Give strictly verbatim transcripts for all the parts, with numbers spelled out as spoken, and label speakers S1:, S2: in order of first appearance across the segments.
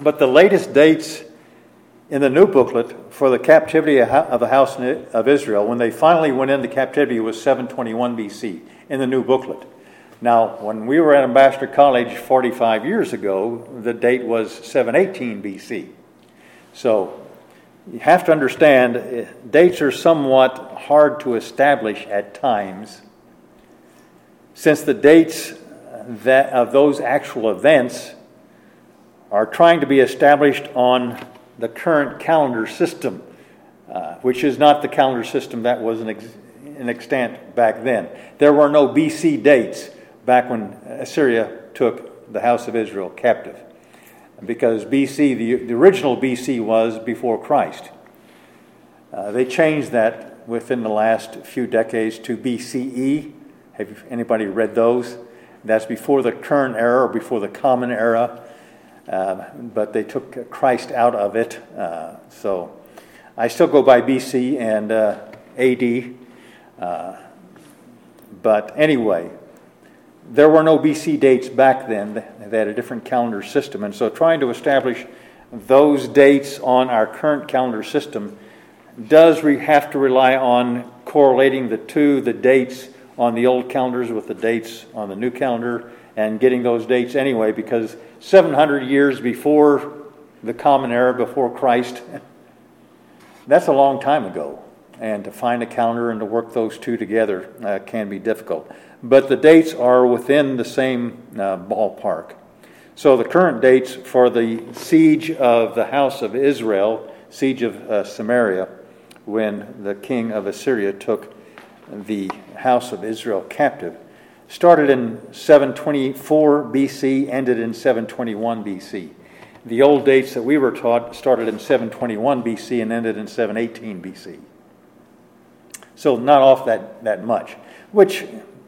S1: But the latest dates in the new booklet for the captivity of the house of Israel, when they finally went into captivity, was seven twenty-one B C in the new booklet. Now, when we were at Ambassador College forty-five years ago, the date was seven eighteen B C. So you have to understand, dates are somewhat hard to establish at times, since the dates that of those actual events are trying to be established on the current calendar system, uh, which is not the calendar system that was in, ex- in extant back then. There were no B C dates back when Assyria took the house of Israel captive, because B C, the, the original B C was before Christ. Uh, they changed that within the last few decades to B C E. Have anybody read those? That's before the current era or before the common era. Uh, but they took Christ out of it. Uh, so I still go by B C and uh, A D. Uh, but anyway, there were no B C dates back then. They had a different calendar system. And so trying to establish those dates on our current calendar system does we have to rely on correlating the two, the dates on the old calendars with the dates on the new calendar, and getting those dates anyway, because seven hundred years before the common era, before Christ, that's a long time ago. And to find a calendar and to work those two together uh, can be difficult. But the dates are within the same uh, ballpark. So the current dates for the siege of the house of Israel, siege of uh, Samaria, when the king of Assyria took the house of Israel captive, started in seven twenty-four B C, ended in seven twenty-one B C. The old dates that we were taught started in seven twenty-one B C and ended in seven eighteen B C. So not off that, that much, which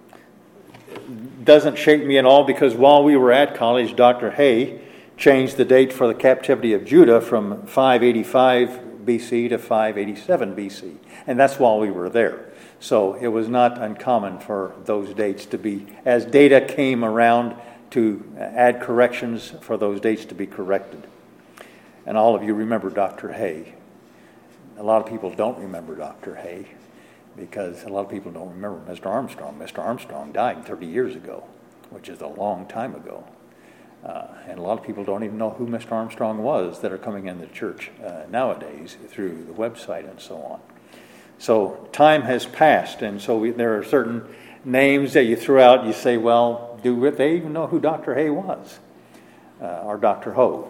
S1: doesn't shake me at all, because while we were at college, Doctor Hay changed the date for the captivity of Judah from five eighty-five B C to five eighty-seven B C. And that's while we were there. So it was not uncommon for those dates to be, as data came around, to add corrections for those dates to be corrected. And all of you remember Doctor Hay. A lot of people don't remember Doctor Hay, because a lot of people don't remember Mister Armstrong. Mister Armstrong died thirty years ago, which is a long time ago. Uh, and a lot of people don't even know who Mister Armstrong was that are coming in the church uh, nowadays through the website and so on. So time has passed, and so we, there are certain names that you throw out. You say, well, do they even know who Doctor Hay was? Uh, or Doctor Ho,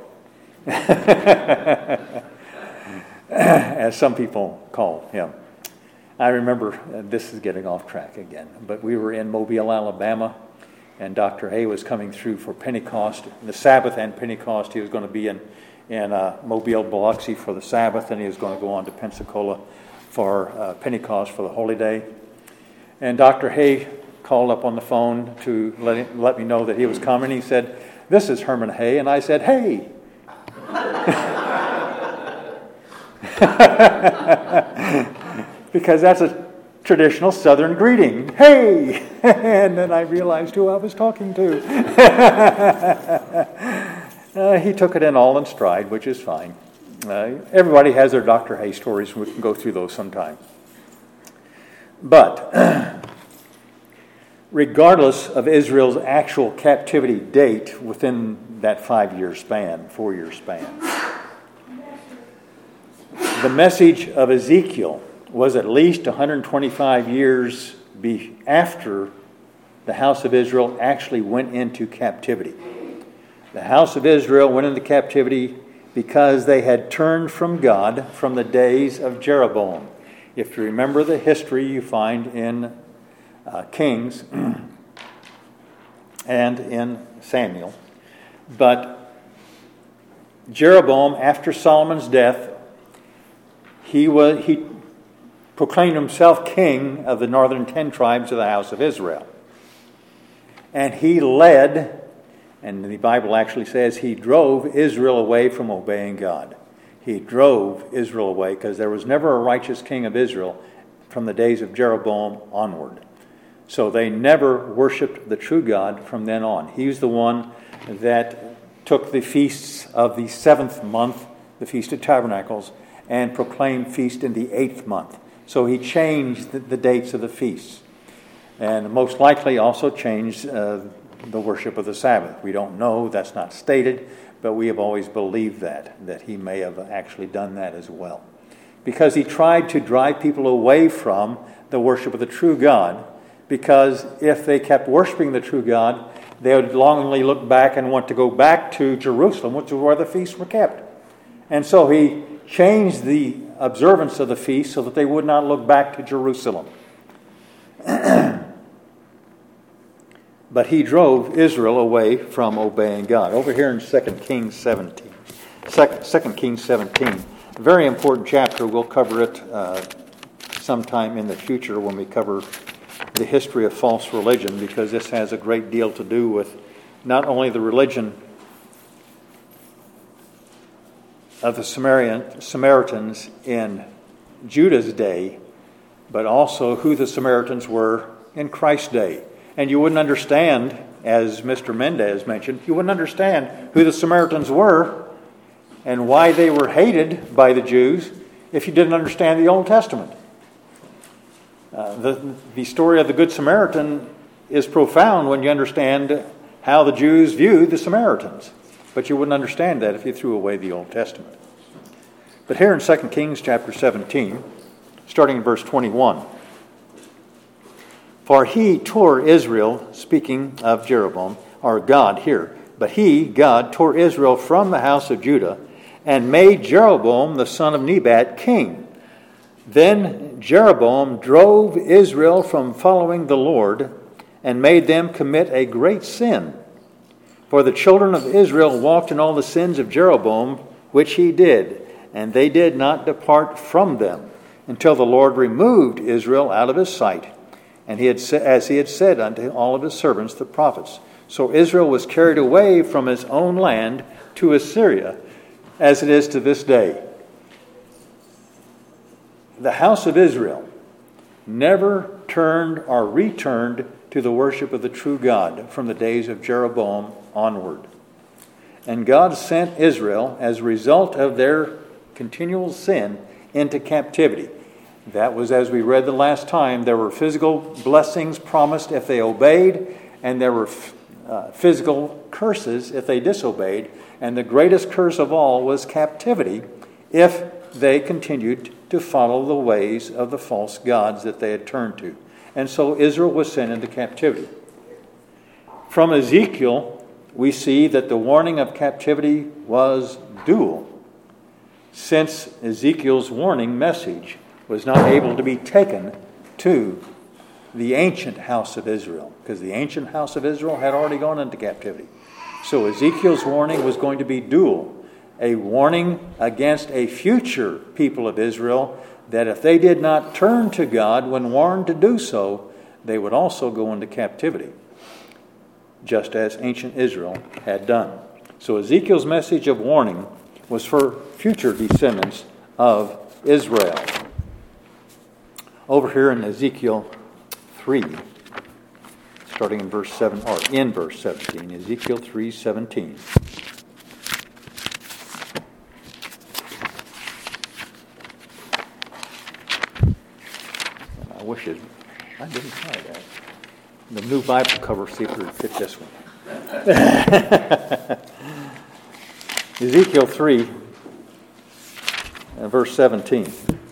S1: as some people call him. I remember, uh, this is getting off track again, but we were in Mobile, Alabama, and Doctor Hay was coming through for Pentecost, the Sabbath and Pentecost. He was going to be in, in uh, Mobile, Biloxi for the Sabbath, and he was going to go on to Pensacola for uh, Pentecost for the Holy Day. And Doctor Hay called up on the phone to let, let me know that he was coming. He said, "This is Herman Hay." And I said, "Hey." Because that's a traditional Southern greeting. Hey! And then I realized who I was talking to. uh, he took it in all in stride, which is fine. Uh, everybody has their Doctor Hay stories. We can go through those sometime. But regardless of Israel's actual captivity date within that five-year span, four-year span, the message of Ezekiel was at least one hundred twenty-five years be after the house of Israel actually went into captivity. The house of Israel went into captivity because they had turned from God from the days of Jeroboam. If you remember the history you find in uh, Kings and in Samuel. But Jeroboam, after Solomon's death, he was he proclaimed himself king of the northern ten tribes of the house of Israel. And he led, and the Bible actually says he drove Israel away from obeying God. He drove Israel away because there was never a righteous king of Israel from the days of Jeroboam onward. So they never worshiped the true God from then on. He's the one that took the feasts of the seventh month, the Feast of Tabernacles, and proclaimed feast in the eighth month. So he changed the, the dates of the feasts. And most likely also changed uh, the worship of the Sabbath. We don't know, that's not stated, but we have always believed that, that he may have actually done that as well. Because he tried to drive people away from the worship of the true God, because if they kept worshiping the true God, they would longingly look back and want to go back to Jerusalem, which is where the feasts were kept. And so he changed the observance of the feast so that they would not look back to Jerusalem. But he drove Israel away from obeying God. Over here in Second Kings seventeen. Second Kings seventeen. A very important chapter. We'll cover it uh, sometime in the future when we cover the history of false religion, because this has a great deal to do with not only the religion of the Samaritan, Samaritans in Judah's day, but also who the Samaritans were in Christ's day. And you wouldn't understand, as Mister Mendez mentioned, you wouldn't understand who the Samaritans were and why they were hated by the Jews if you didn't understand the Old Testament. Uh, the, the story of the Good Samaritan is profound when you understand how the Jews viewed the Samaritans. But you wouldn't understand that if you threw away the Old Testament. But here in Second Kings chapter seventeen, starting in verse twenty-one. For he tore Israel, speaking of Jeroboam, or God here, but he, God, tore Israel from the house of Judah and made Jeroboam the son of Nebat king. Then Jeroboam drove Israel from following the Lord and made them commit a great sin. For the children of Israel walked in all the sins of Jeroboam, which he did, and they did not depart from them, until the Lord removed Israel out of his sight, and he had, as he had said unto all of his servants, the prophets. So Israel was carried away from his own land to Assyria, as it is to this day. The house of Israel never turned or returned to the worship of the true God from the days of Jeroboam onward. And God sent Israel, as a result of their continual sin, into captivity. That was, as we read the last time, there were physical blessings promised if they obeyed, and there were uh, physical curses if they disobeyed. And the greatest curse of all was captivity if they continued to follow the ways of the false gods that they had turned to. And so Israel was sent into captivity. From Ezekiel, we see that the warning of captivity was dual, since Ezekiel's warning message was not able to be taken to the ancient house of Israel, because the ancient house of Israel had already gone into captivity. So Ezekiel's warning was going to be dual, a warning against a future people of Israel that if they did not turn to God when warned to do so, they would also go into captivity, just as ancient Israel had done. So Ezekiel's message of warning was for future descendants of Israel. Over here in Ezekiel three, starting in verse seven, or in verse seventeen, Ezekiel three seventeen. I wish it. I didn't try that. The new Bible cover, see if it would fit this one. Ezekiel three, and verse seventeen.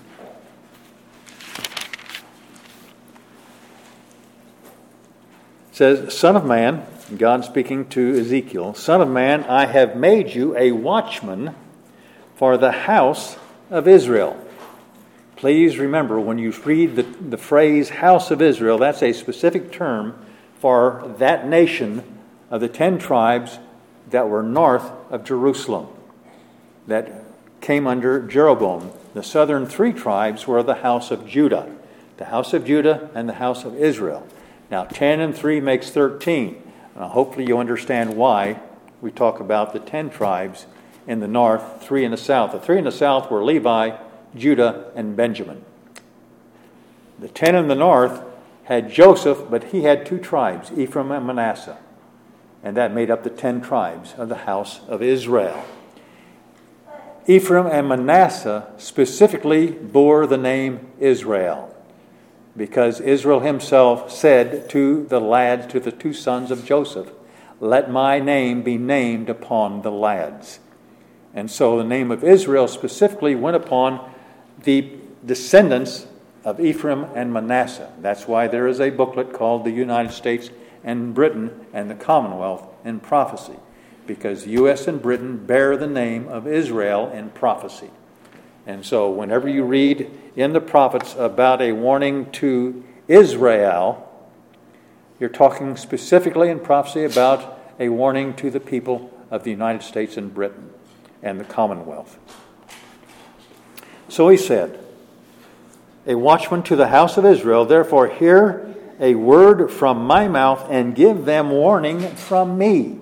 S1: It says, Son of man, God speaking to Ezekiel, Son of man, I have made you a watchman for the house of Israel. Please remember, when you read the, the phrase house of Israel, that's a specific term for that nation of the ten tribes that were north of Jerusalem, that came under Jeroboam. The southern three tribes were the house of Judah, the house of Judah and the house of Israel. Now, ten and three makes thirteen. Uh, hopefully you understand why we talk about the ten tribes in the north, three in the south. The three in the south were Levi, Judah, and Benjamin. The ten in the north had Joseph, but he had two tribes, Ephraim and Manasseh. And that made up the ten tribes of the house of Israel. Ephraim and Manasseh specifically bore the name Israel, because Israel himself said to the lads, to the two sons of Joseph, "Let my name be named upon the lads." And so the name of Israel specifically went upon the descendants of Ephraim and Manasseh. That's why there is a booklet called The United States and Britain and the Commonwealth in Prophecy, because U S and Britain bear the name of Israel in prophecy. And so whenever you read in the prophets about a warning to Israel, you're talking specifically in prophecy about a warning to the people of the United States and Britain and the Commonwealth. So he said, "A watchman to the house of Israel, therefore hear a word from my mouth and give them warning from me."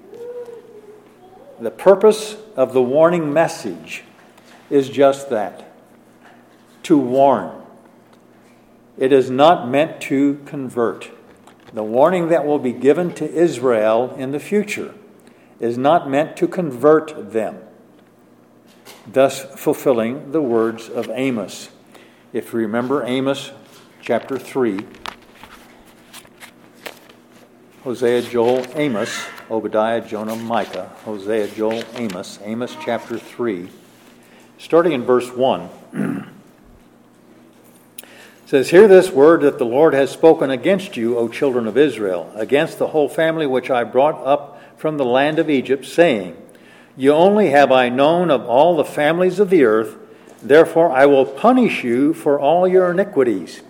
S1: The purpose of the warning message is just that, to warn. It is not meant to convert. The warning that will be given to Israel in the future is not meant to convert them, thus fulfilling the words of Amos. If you remember Amos chapter three, Hosea, Joel, Amos, Obadiah, Jonah, Micah, Hosea, Joel, Amos, Amos chapter three, starting in verse one, says, "Hear this word that the Lord has spoken against you, O children of Israel, against the whole family which I brought up from the land of Egypt, saying, You only have I known of all the families of the earth, therefore I will punish you for all your iniquities."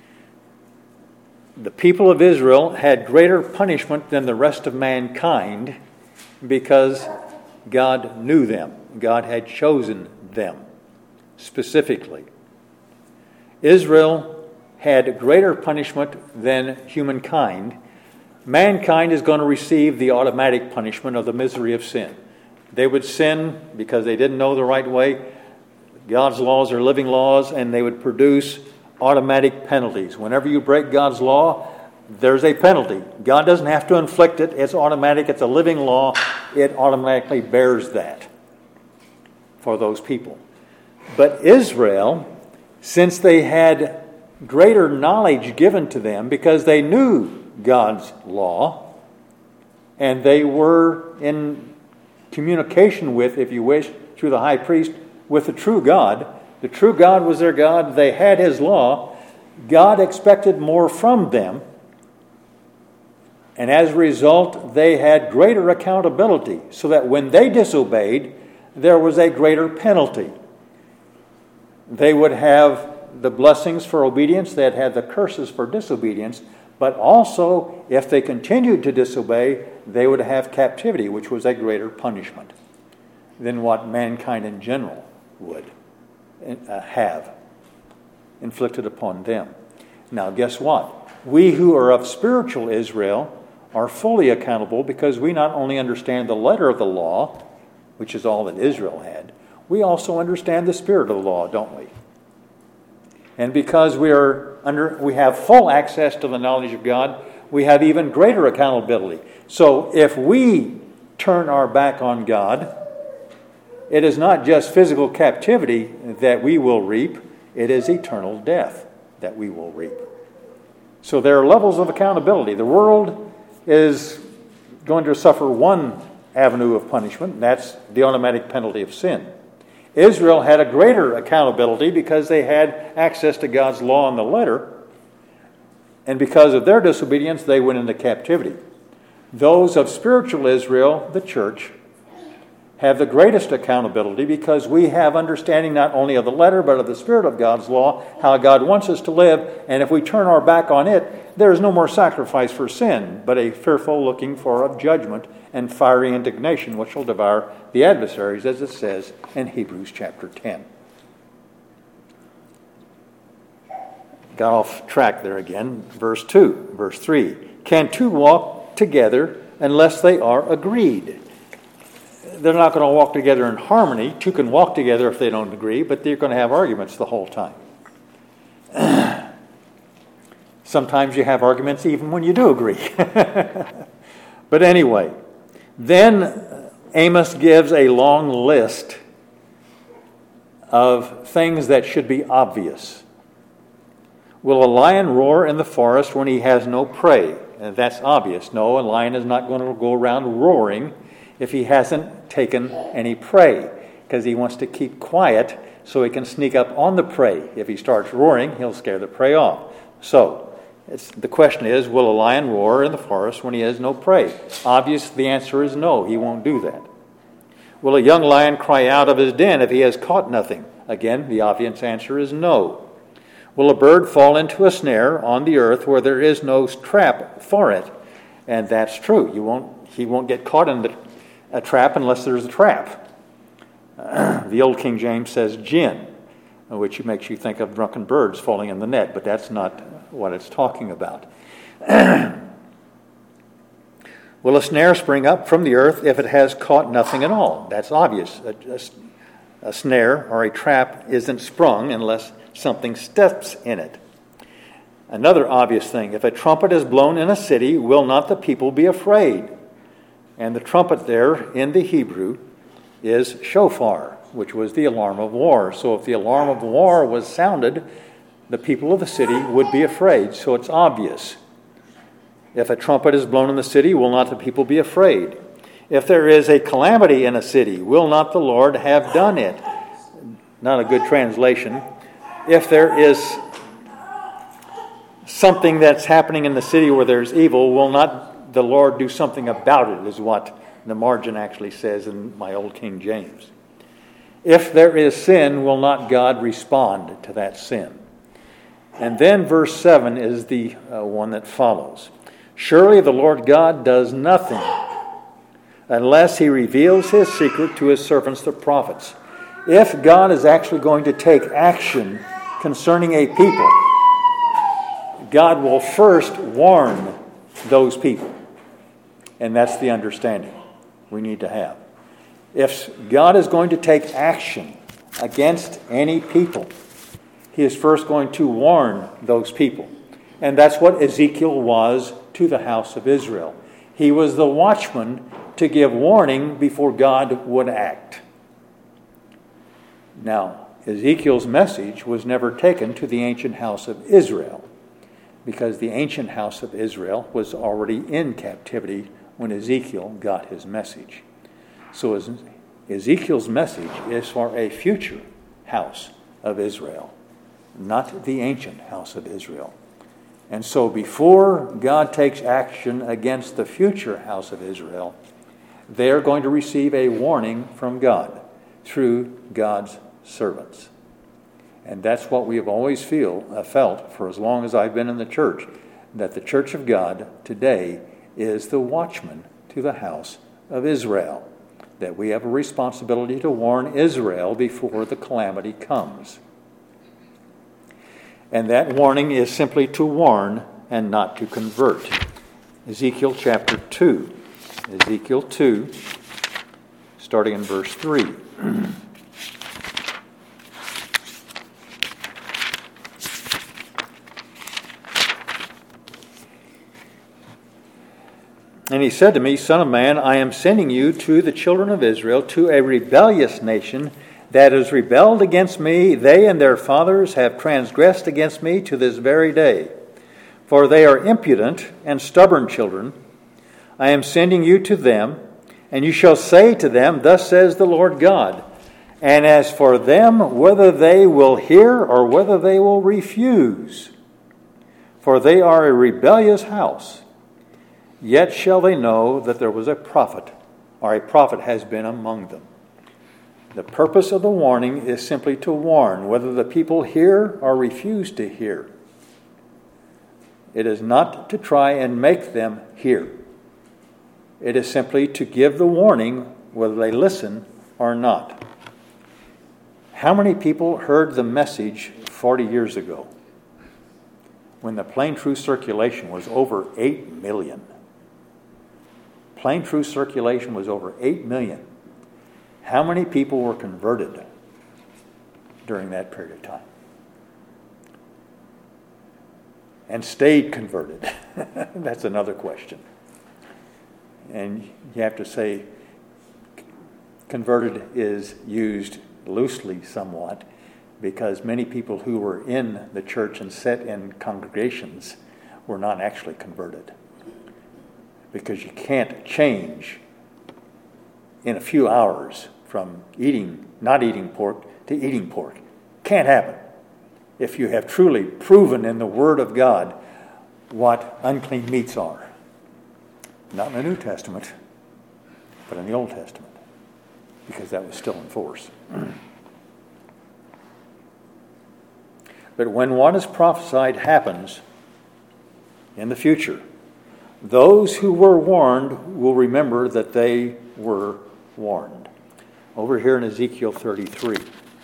S1: The people of Israel had greater punishment than the rest of mankind because God knew them. God had chosen them specifically. Israel had greater punishment than humankind. Mankind is going to receive the automatic punishment of the misery of sin. They would sin because they didn't know the right way. God's laws are living laws, and they would produce automatic penalties. Whenever you break God's law, there's a penalty. God doesn't have to inflict it. It's automatic. It's a living law. It automatically bears that for those people. But Israel, since they had greater knowledge given to them because they knew God's law, and they were in communication with, if you wish, through the high priest, with the true God. The true God was their God. They had His law. God expected more from them. And as a result, they had greater accountability, so that when they disobeyed, there was a greater penalty. They would have the blessings for obedience. They had had the curses for disobedience. But also, if they continued to disobey, they would have captivity, which was a greater punishment than what mankind in general would have inflicted upon them. Now, guess what? We who are of spiritual Israel are fully accountable because we not only understand the letter of the law, which is all that Israel had, we also understand the spirit of the law, don't we? And because we are under, we have full access to the knowledge of God, we have even greater accountability. So if we turn our back on God, it is not just physical captivity that we will reap, it is eternal death that we will reap. So there are levels of accountability. The world is going to suffer one avenue of punishment, and that's the automatic penalty of sin. Israel had a greater accountability because they had access to God's law in the letter, and because of their disobedience, they went into captivity. Those of spiritual Israel, the church, have the greatest accountability because we have understanding not only of the letter but of the spirit of God's law, how God wants us to live, and if we turn our back on it, there is no more sacrifice for sin, but a fearful looking for of judgment and fiery indignation, which will devour the adversaries, as it says in Hebrews chapter ten. Got off track there again. Verse two, verse three. Can two walk together unless they are agreed? They're not going to walk together in harmony. Two can walk together if they don't agree, but they're going to have arguments the whole time. Sometimes you have arguments even when you do agree. But anyway, then Amos gives a long list of things that should be obvious. Will a lion roar in the forest when he has no prey? And that's obvious. No, a lion is not going to go around roaring if he hasn't taken any prey, because he wants to keep quiet so he can sneak up on the prey. If he starts roaring, he'll scare the prey off. So, it's, the question is, will a lion roar in the forest when he has no prey? Obvious, the answer is no, he won't do that. Will a young lion cry out of his den if he has caught nothing? Again, the obvious answer is no. Will a bird fall into a snare on the earth where there is no trap for it? And that's true. You won't. He won't get caught in the, a trap unless there's a trap. Uh, the old King James says gin, which makes you think of drunken birds falling in the net, but that's not what it's talking about. Will a snare spring up from the earth if it has caught nothing at all? That's obvious. A, a, a snare or a trap isn't sprung unless something steps in it. Another obvious thing, if a trumpet is blown in a city, will not the people be afraid? And the trumpet there in the Hebrew is shofar, which was the alarm of war. So if the alarm of war was sounded, the people of the city would be afraid. So it's obvious. If a trumpet is blown in the city, will not the people be afraid? If there is a calamity in a city, will not the Lord have done it? Not a good translation. If there is something that's happening in the city where there's evil, will not the Lord do something about it, is what the margin actually says in my old King James. If there is sin, will not God respond to that sin? And then verse seven is the uh, one that follows. Surely the Lord God does nothing unless he reveals his secret to his servants, the prophets. If God is actually going to take action concerning a people, God will first warn those people. And that's the understanding we need to have. If God is going to take action against any people, he is first going to warn those people. And that's what Ezekiel was to the house of Israel. He was the watchman to give warning before God would act. Now, Ezekiel's message was never taken to the ancient house of Israel, because the ancient house of Israel was already in captivity when Ezekiel got his message. So Ezekiel's message is for a future house of Israel, not the ancient house of Israel. And so before God takes action against the future house of Israel, they're going to receive a warning from God through God's servants. And that's what we have always feel, uh, felt for as long as I've been in the church, that the church of God today is the watchman to the house of Israel, that we have a responsibility to warn Israel before the calamity comes. And that warning is simply to warn and not to convert. Ezekiel chapter two. Ezekiel two, starting in verse three. And he said to me, Son of man, I am sending you to the children of Israel, to a rebellious nation that has rebelled against me. They and their fathers have transgressed against me to this very day. For they are impudent and stubborn children. I am sending you to them, and you shall say to them, Thus says the Lord God. And as for them, whether they will hear or whether they will refuse, for they are a rebellious house, yet shall they know that there was a prophet, or a prophet has been among them. The purpose of the warning is simply to warn whether the people hear or refuse to hear. It is not to try and make them hear. It is simply to give the warning whether they listen or not. How many people heard the message forty years ago when the plain true circulation was over eight million? Plain true circulation was over eight million. How many people were converted during that period of time? And stayed converted? That's another question. And you have to say converted is used loosely somewhat, because many people who were in the church and sat in congregations were not actually converted. Because you can't change in a few hours from eating, not eating pork to eating pork. Can't happen. If you have truly proven in the Word of God what unclean meats are. Not in the New Testament, but in the Old Testament, because that was still in force. But when what is prophesied happens in the future, those who were warned will remember that they were warned. Over here in Ezekiel thirty-three.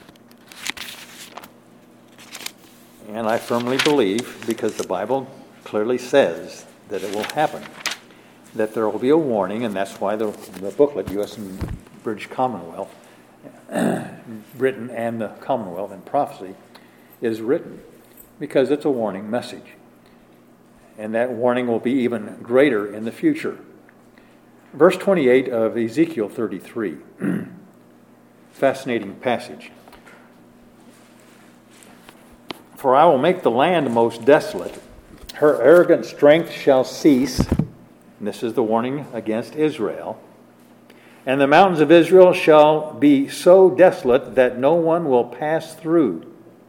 S1: And I firmly believe, because the Bible clearly says that it will happen, that there will be a warning, and that's why the, the booklet, U S and British Commonwealth, Britain and the Commonwealth in Prophecy, is written, because it's a warning message. And that warning will be even greater in the future. Verse twenty-eight of Ezekiel thirty-three. Fascinating passage. For I will make the land most desolate. Her arrogant strength shall cease. And this is the warning against Israel. And the mountains of Israel shall be so desolate that no one will pass through.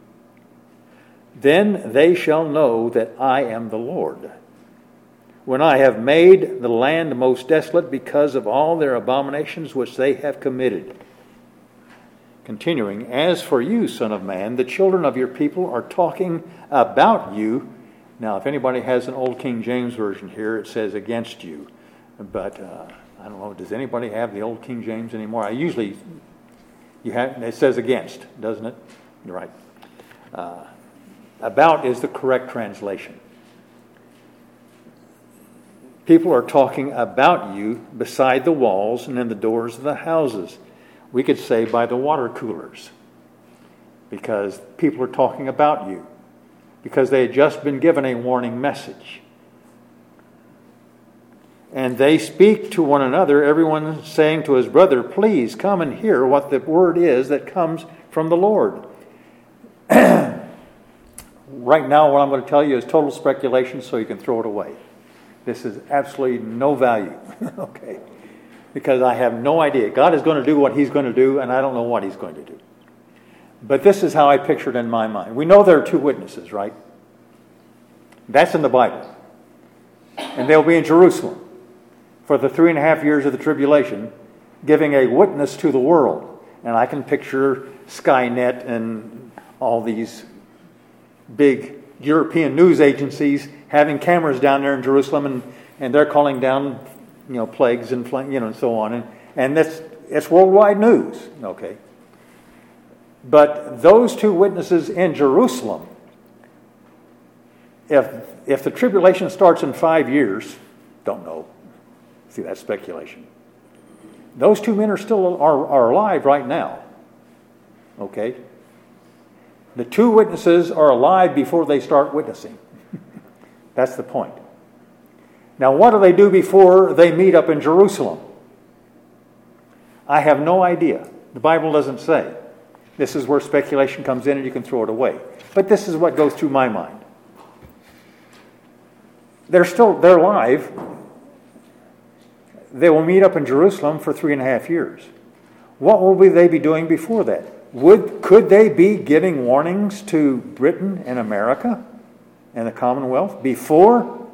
S1: Then they shall know that I am the Lord, when I have made the land most desolate because of all their abominations which they have committed. Continuing, as for you, Son of Man, the children of your people are talking about you. Now, if anybody has an old King James Version here, it says against you. But uh, I don't know, does anybody have the old King James anymore? I usually, you have, it says against, doesn't it? You're right. Uh, about is the correct translation. People are talking about you beside the walls and in the doors of the houses. We could say by the water coolers, because people are talking about you, because they had just been given a warning message. And they speak to one another, everyone saying to his brother, please come and hear what the word is that comes from the Lord. Right now, what I'm going to tell you is total speculation, so you can throw it away. This is absolutely no value, okay? Because I have no idea. God is going to do what he's going to do, and I don't know what he's going to do. But this is how I pictured it in my mind. We know there are two witnesses, right? That's in the Bible. And they'll be in Jerusalem for the three and a half years of the tribulation, giving a witness to the world. And I can picture Skynet and all these big European news agencies having cameras down there in Jerusalem, and, and they're calling down, you know, plagues and you know and so on, and and that's it's worldwide news, okay. But those two witnesses in Jerusalem, if if the tribulation starts in five years, don't know. See, that's speculation. Those two men are still are, are alive right now, okay. The two witnesses are alive before they start witnessing. That's the point. Now, what do they do before they meet up in Jerusalem? I have no idea. The Bible doesn't say. This is where speculation comes in and you can throw it away. But this is what goes through my mind. They're still, they're alive. They will meet up in Jerusalem for three and a half years. What will they be doing before that? Would, could they be giving warnings to Britain and America and the Commonwealth before?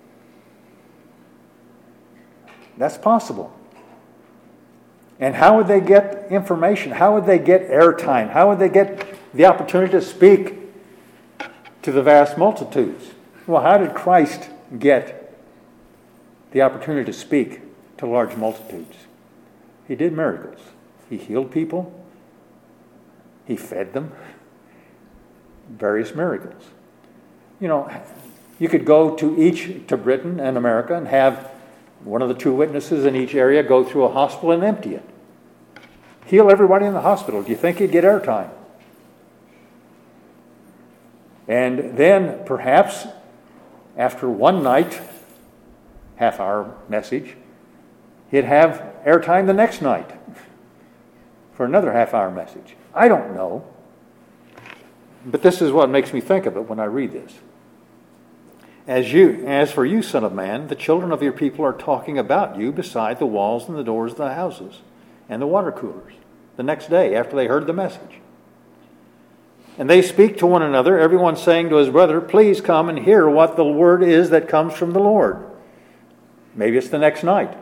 S1: That's possible. And how would they get information? How would they get airtime? How would they get the opportunity to speak to the vast multitudes? Well, how did Christ get the opportunity to speak to large multitudes? He did miracles. He healed people. He fed them. Various miracles. You know, you could go to each, to Britain and America, and have one of the two witnesses in each area go through a hospital and empty it. Heal everybody in the hospital. Do you think he'd get airtime? And then perhaps after one night, half hour message, he'd have airtime the next night for another half-hour message. I don't know. But this is what makes me think of it when I read this. As you, as for you, Son of Man, the children of your people are talking about you beside the walls and the doors of the houses and the water coolers the next day after they heard the message. And they speak to one another, everyone saying to his brother, please come and hear what the word is that comes from the Lord. Maybe it's the next night.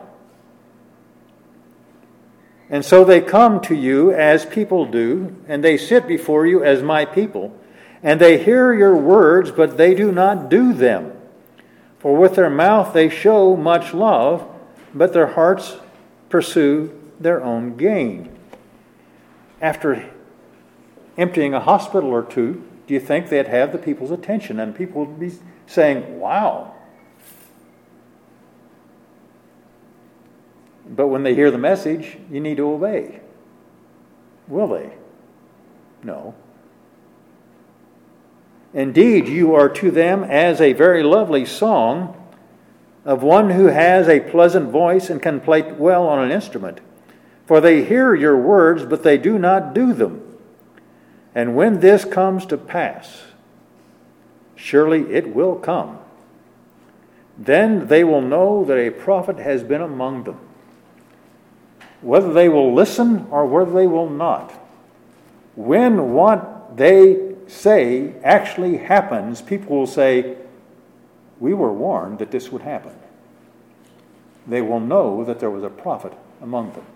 S1: And so they come to you as people do, and they sit before you as my people, and they hear your words, but they do not do them. For with their mouth they show much love, but their hearts pursue their own gain. After emptying a hospital or two, do you think they'd have the people's attention? And people would be saying, wow. But when they hear the message, you need to obey. Will they? No. Indeed, you are to them as a very lovely song of one who has a pleasant voice and can play well on an instrument. For they hear your words, but they do not do them. And when this comes to pass, surely it will come, then they will know that a prophet has been among them. Whether they will listen or whether they will not. When what they say actually happens, people will say, we were warned that this would happen. They will know that there was a prophet among them.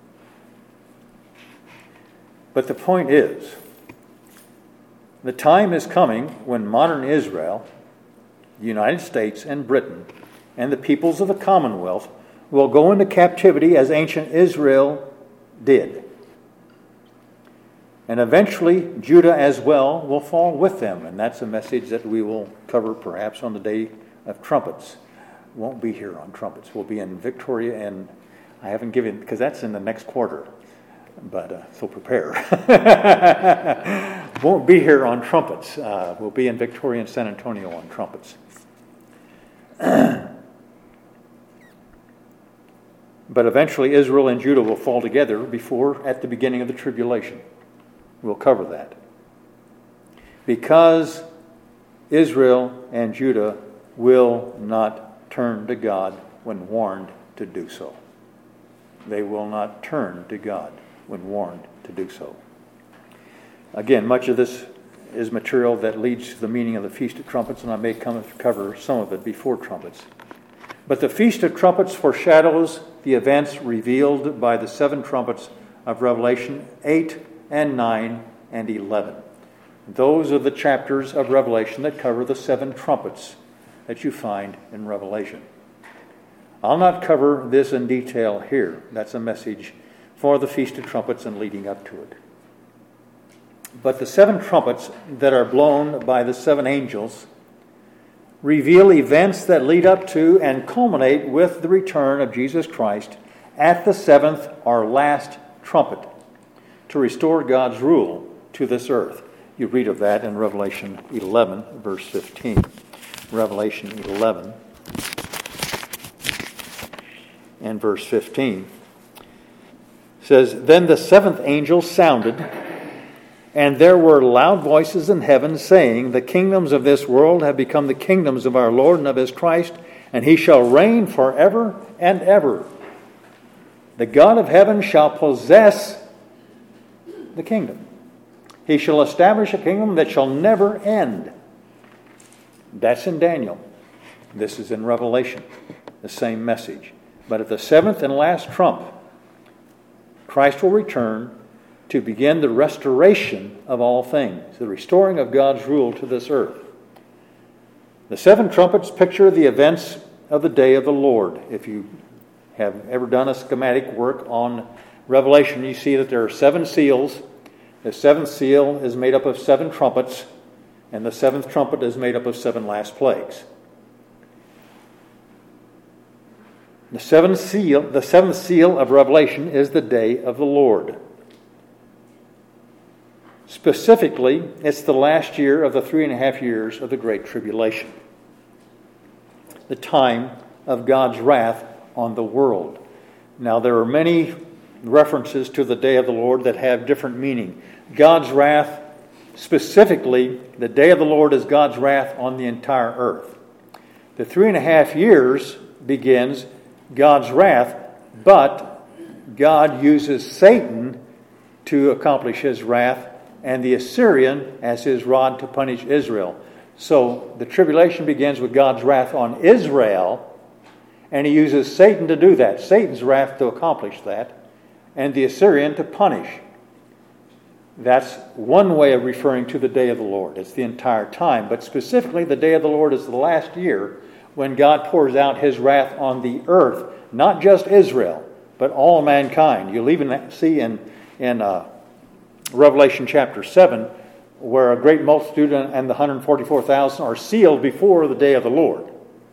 S1: But the point is, the time is coming when modern Israel, the United States and Britain, and the peoples of the Commonwealth will go into captivity as ancient Israel did. And eventually, Judah as well will fall with them. And that's a message that we will cover perhaps on the day of trumpets. Won't be here on trumpets. We'll be in Victoria, and I haven't given, because that's in the next quarter. But, uh, so prepare. Won't be here on trumpets. Uh, we'll be in Victoria and San Antonio on trumpets. But eventually Israel and Judah will fall together before, at the beginning of the tribulation. We'll cover that. Because Israel and Judah will not turn to God when warned to do so. They will not turn to God when warned to do so. Again, much of this is material that leads to the meaning of the Feast of Trumpets, and I may come to cover some of it before trumpets. But the Feast of Trumpets foreshadows the events revealed by the seven trumpets of Revelation eight and nine and eleven. Those are the chapters of Revelation that cover the seven trumpets that you find in Revelation. I'll not cover this in detail here. That's a message for the Feast of Trumpets and leading up to it. But the seven trumpets that are blown by the seven angels reveal events that lead up to and culminate with the return of Jesus Christ at the seventh or last trumpet to restore God's rule to this earth. You read of that in Revelation eleven, verse fifteen. Revelation eleven and verse fifteen says, Then the seventh angel sounded, and there were loud voices in heaven saying, The kingdoms of this world have become the kingdoms of our Lord and of his Christ, and he shall reign forever and ever. The God of heaven shall possess the kingdom. He shall establish a kingdom that shall never end. That's in Daniel. This is in Revelation, the same message. But at the seventh and last trump, Christ will return to begin the restoration of all things, the restoring of God's rule to this earth. The seven trumpets picture the events of the day of the Lord. If you have ever done a schematic work on Revelation, you see that there are seven seals. The seventh seal is made up of seven trumpets, and the seventh trumpet is made up of seven last plagues. The seventh seal, the seventh seal of Revelation is the day of the Lord. Specifically, it's the last year of the three and a half years of the Great Tribulation. The time of God's wrath on the world. Now, there are many references to the day of the Lord that have different meaning. God's wrath, specifically, the day of the Lord is God's wrath on the entire earth. The three and a half years begins God's wrath, but God uses Satan to accomplish his wrath and the Assyrian as his rod to punish Israel. So the tribulation begins with God's wrath on Israel, and he uses Satan to do that. Satan's wrath to accomplish that, and the Assyrian to punish. That's one way of referring to the day of the Lord. It's the entire time. But specifically, the day of the Lord is the last year when God pours out his wrath on the earth. Not just Israel, but all mankind. You'll even see in, in uh, Revelation chapter seven, where a great multitude and the one hundred forty-four thousand are sealed before the day of the Lord.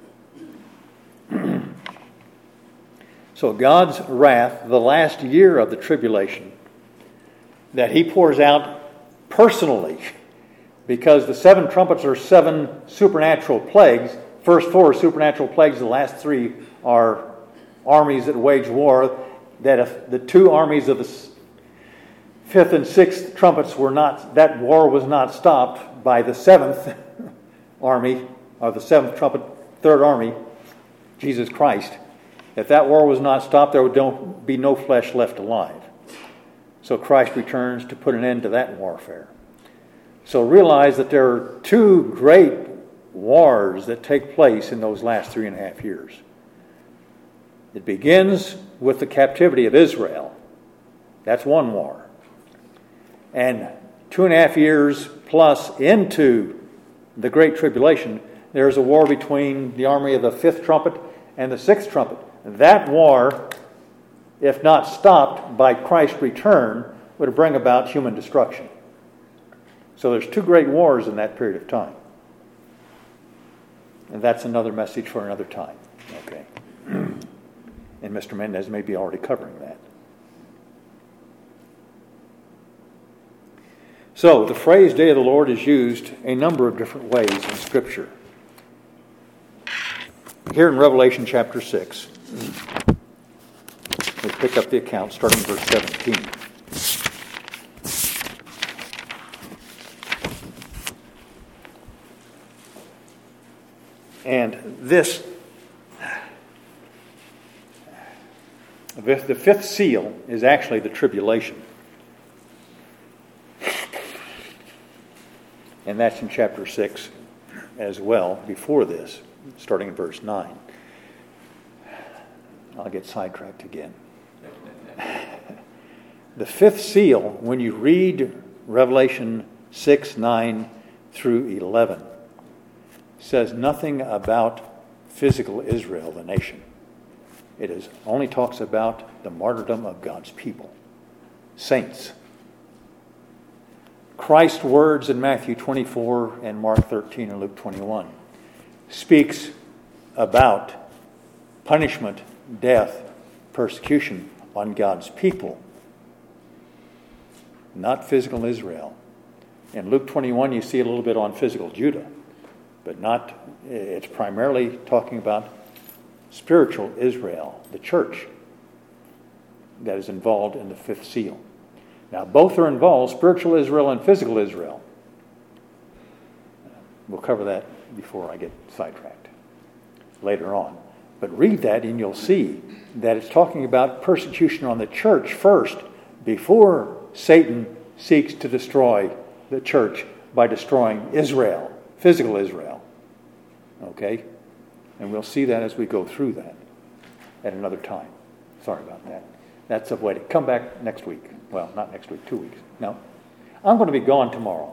S1: So God's wrath, the last year of the tribulation, that he pours out personally, because the seven trumpets are seven supernatural plagues. First four are supernatural plagues, the last three are armies that wage war. That if the two armies of the fifth and sixth trumpets were not, that war was not stopped by the seventh army, or the seventh trumpet, third army, Jesus Christ. If that war was not stopped, there would be no flesh left alive. So Christ returns to put an end to that warfare. So realize that there are two great wars that take place in those last three and a half years. It begins with the captivity of Israel. That's one war. And two and a half years plus into the Great Tribulation, there's a war between the army of the fifth trumpet and the sixth trumpet. That war, if not stopped by Christ's return, would bring about human destruction. So there's two great wars in that period of time. And that's another message for another time. Okay. And Mister Mendez may be already covering that. So the phrase day of the Lord is used a number of different ways in Scripture. Here in Revelation chapter six, we pick up the account starting verse seventeen. And this, the fifth seal is actually the tribulation. And that's in chapter six as well, before this, starting in verse nine. I'll get sidetracked again. The fifth seal, when you read Revelation six, nine through eleven, says nothing about physical Israel, the nation. It is only talks about the martyrdom of God's people, saints. Christ's words in Matthew twenty-four and Mark thirteen and Luke twenty-one speaks about punishment, death, persecution on God's people, not physical Israel. In Luke twenty-one, you see a little bit on physical Judah, but not, it's primarily talking about spiritual Israel, the church, that is involved in the fifth seal. Now, both are involved, spiritual Israel and physical Israel. We'll cover that before I get sidetracked later on. But read that and you'll see that it's talking about persecution on the church first, before Satan seeks to destroy the church by destroying Israel, physical Israel. Okay? And we'll see that as we go through that at another time. Sorry about that. That's a way to come back next week. Well, not next week, two weeks. No. I'm going to be gone tomorrow.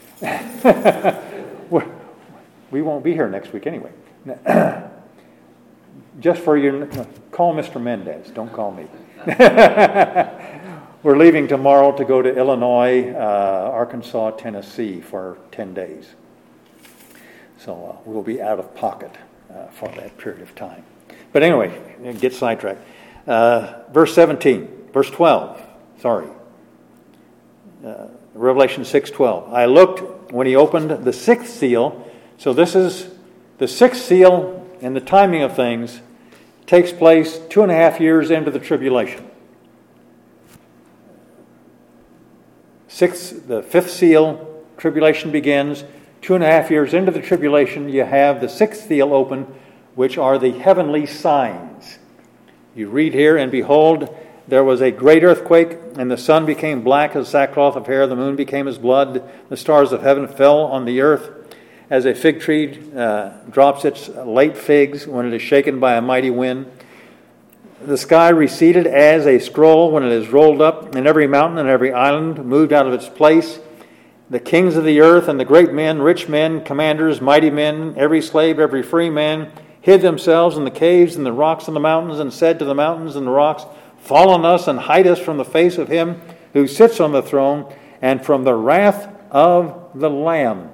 S1: We won't be here next week anyway. Just for you, call Mister Mendez. Don't call me. We're leaving tomorrow to go to Illinois, uh, Arkansas, Tennessee for ten days. So uh, we'll be out of pocket uh, for that period of time. But anyway, get sidetracked. Uh, verse seventeen, verse twelve. Sorry. Uh, Revelation six twelve. I looked when he opened the sixth seal. So this is the sixth seal in the timing of things takes place two and a half years into the tribulation. Sixth, the fifth seal, tribulation begins. Two and a half years into the tribulation, you have the sixth seal open, which are the heavenly signs. You read here, and behold, there was a great earthquake, and the sun became black as sackcloth of hair, the moon became as blood, the stars of heaven fell on the earth, as a fig tree uh, drops its late figs when it is shaken by a mighty wind. The sky receded as a scroll when it is rolled up, and every mountain and every island moved out of its place. The kings of the earth and the great men, rich men, commanders, mighty men, every slave, every free man, hid themselves in the caves and the rocks and the mountains, and said to the mountains and the rocks, "Fall on us and hide us from the face of him who sits on the throne and from the wrath of the Lamb."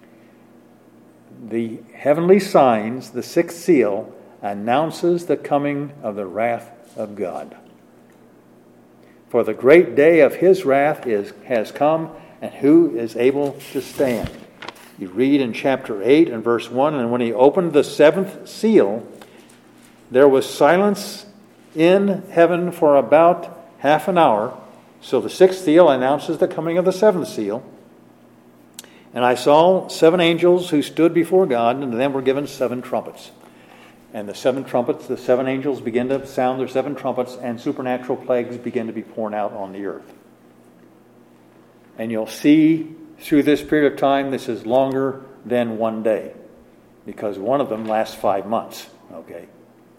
S1: The heavenly signs, the sixth seal, announces the coming of the wrath of God. For the great day of his wrath is has come, and who is able to stand? You read in chapter eight and verse one, "And when he opened the seventh seal, there was silence in heaven for about half an hour." So the sixth seal announces the coming of the seventh seal. "And I saw seven angels who stood before God, and to them were given seven trumpets." And the seven trumpets, the seven angels begin to sound their seven trumpets, and supernatural plagues begin to be poured out on the earth. And you'll see through this period of time, this is longer than one day, because one of them lasts five months. Okay.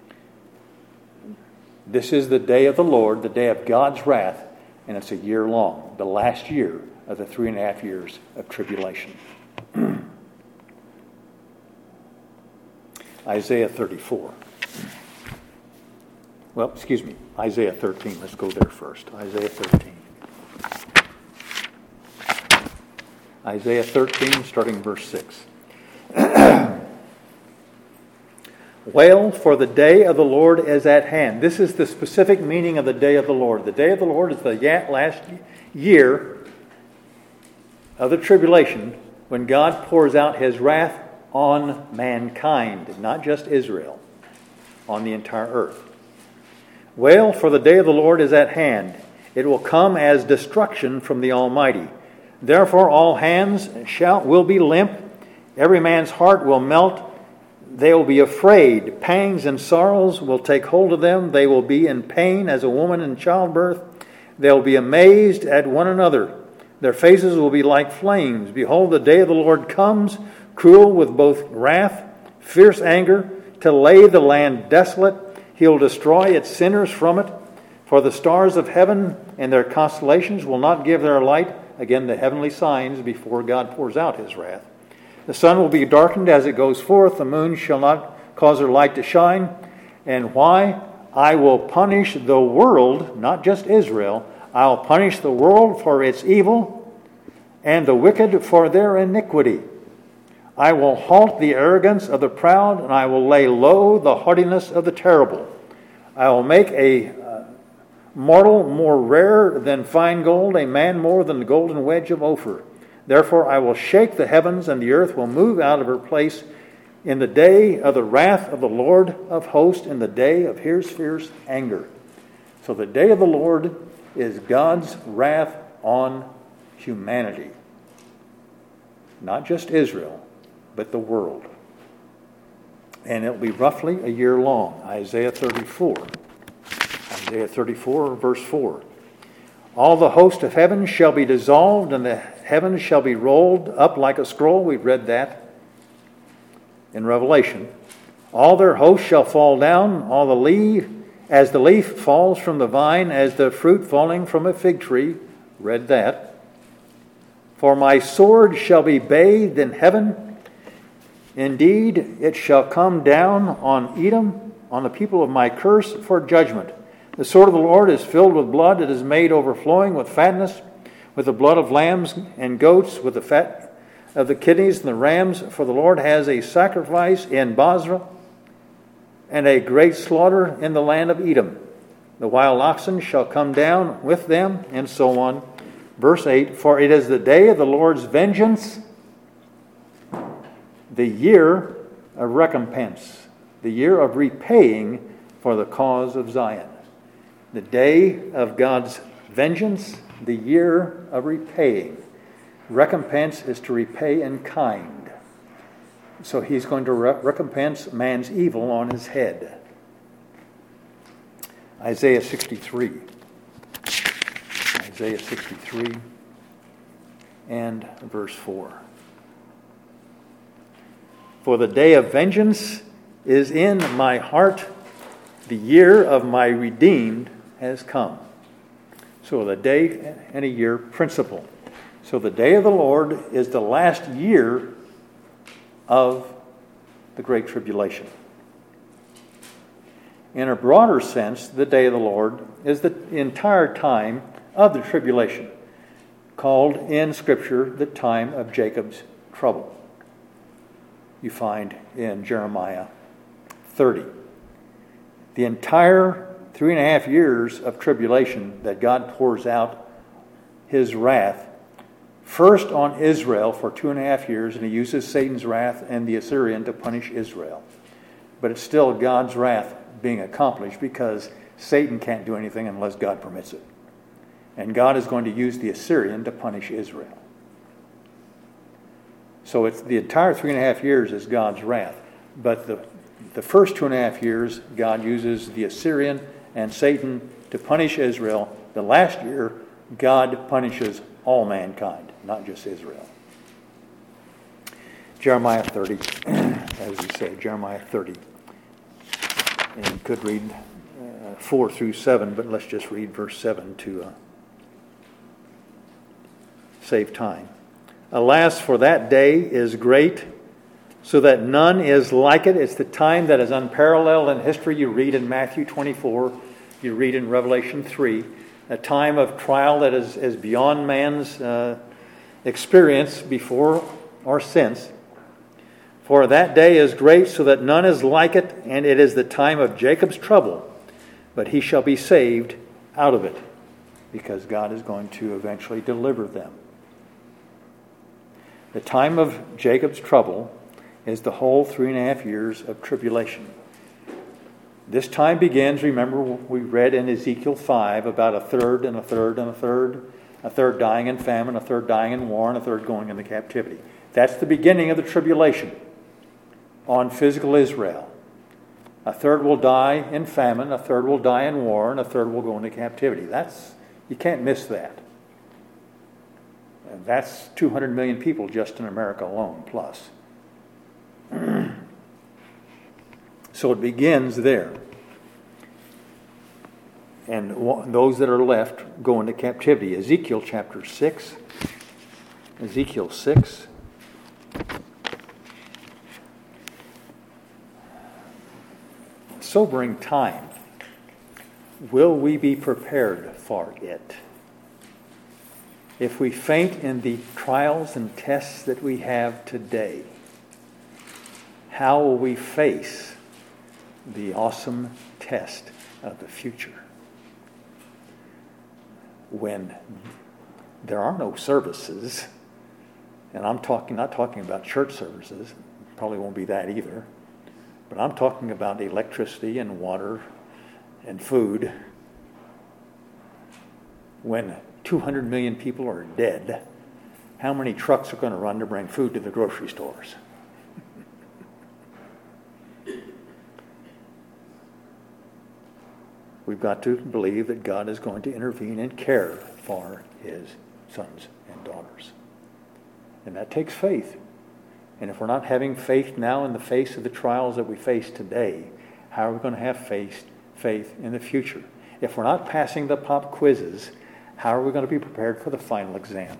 S1: This is the day of the Lord, the day of God's wrath, and it's a year long, the last year of the three and a half years of tribulation. Isaiah thirty-four. Well, excuse me, Isaiah thirteen. Let's go there first. Isaiah thirteen. Isaiah thirteen, starting verse six. "Wail, for the day of the Lord is at hand." This is the specific meaning of the day of the Lord. The day of the Lord is the last year of the tribulation, when God pours out his wrath on mankind, not just Israel, on the entire earth. "Wail, for the day of the Lord is at hand. It will come as destruction from the Almighty. Therefore all hands shall will be limp, every man's heart will melt. They will be afraid. Pangs and sorrows will take hold of them. They will be in pain as a woman in childbirth. They will be amazed at one another. Their faces will be like flames. Behold, the day of the Lord comes, cruel with both wrath, fierce anger, to lay the land desolate. He will destroy its sinners from it. For the stars of heaven and their constellations will not give their light." Again, the heavenly signs before God pours out his wrath. "The sun will be darkened as it goes forth. The moon shall not cause her light to shine. And why? I will punish the world," not just Israel. "I'll punish the world for its evil and the wicked for their iniquity. I will halt the arrogance of the proud, and I will lay low the haughtiness of the terrible. I will make a uh, mortal more rare than fine gold, a man more than the golden wedge of Ophir. Therefore I will shake the heavens, and the earth will move out of her place in the day of the wrath of the Lord of hosts, in the day of his fierce anger." So the day of the Lord is God's wrath on humanity. Not just Israel, but the world. And it'll be roughly a year long. Isaiah thirty-four. Isaiah thirty-four, verse four. "All the host of heaven shall be dissolved, and the heavens shall be rolled up like a scroll." We've read that in Revelation. "All their hosts shall fall down, all the leaf, as the leaf falls from the vine, as the fruit falling from a fig tree." Read that. "For my sword shall be bathed in heaven. Indeed, it shall come down on Edom, on the people of my curse, for judgment. The sword of the Lord is filled with blood. It is made overflowing with fatness, with the blood of lambs and goats, with the fat of the kidneys and the rams. For the Lord has a sacrifice in Basra, and a great slaughter in the land of Edom. The wild oxen shall come down with them," and so on. Verse eight, "For it is the day of the Lord's vengeance, the year of recompense," the year of repaying for the cause of Zion. The day of God's vengeance, the year of repaying. Recompense is to repay in kind. So he's going to re- recompense man's evil on his head. Isaiah sixty-three. Isaiah sixty-three and verse four. For the day of vengeance is in my heart, the year of my redeemed has come. So the day and a year principle. So the day of the Lord is the last year of the Great Tribulation. In a broader sense, the day of the Lord is the entire time of the tribulation, called in Scripture the time of Jacob's trouble. You find in Jeremiah thirty. The entire three and a half years of tribulation that God pours out his wrath, first on Israel for two and a half years, and he uses Satan's wrath and the Assyrian to punish Israel. But it's still God's wrath being accomplished because Satan can't do anything unless God permits it. And God is going to use the Assyrian to punish Israel. So it's the entire three and a half years is God's wrath. But the, the first two and a half years, God uses the Assyrian and Satan to punish Israel. The last year, God punishes all mankind, not just Israel. Jeremiah thirty, as we say, Jeremiah thirty. And you could read uh, four through seven, but let's just read verse seven to uh, save time. Alas, for that day is great, so that none is like it. It's the time that is unparalleled in history. You read in Matthew twenty-four, you read in Revelation three, a time of trial that is, is beyond man's uh, experience before or since. For that day is great, so that none is like it, and it is the time of Jacob's trouble, but he shall be saved out of it, because God is going to eventually deliver them. The time of Jacob's trouble is the whole three and a half years of tribulation. This time begins, remember, we read in Ezekiel five about a third and a third and a third, a third dying in famine, a third dying in war, and a third going into captivity. That's the beginning of the tribulation on physical Israel. A third will die in famine, a third will die in war, and a third will go into captivity. That's, you can't miss that. And that's two hundred million people just in America alone, plus. So it begins there. And those that are left go into captivity. Ezekiel chapter six. Ezekiel six. Sobering time. Will we be prepared for it? If we faint in the trials and tests that we have today, how will we face the awesome test of the future? When there are no services, and I'm talking not talking about church services, probably won't be that either, but I'm talking about electricity and water and food. When two hundred million people are dead, how many trucks are going to run to bring food to the grocery stores? We've got to believe that God is going to intervene and care for his sons and daughters. And that takes faith. And if we're not having faith now in the face of the trials that we face today, how are we going to have faith, faith in the future? If we're not passing the pop quizzes, how are we going to be prepared for the final exam?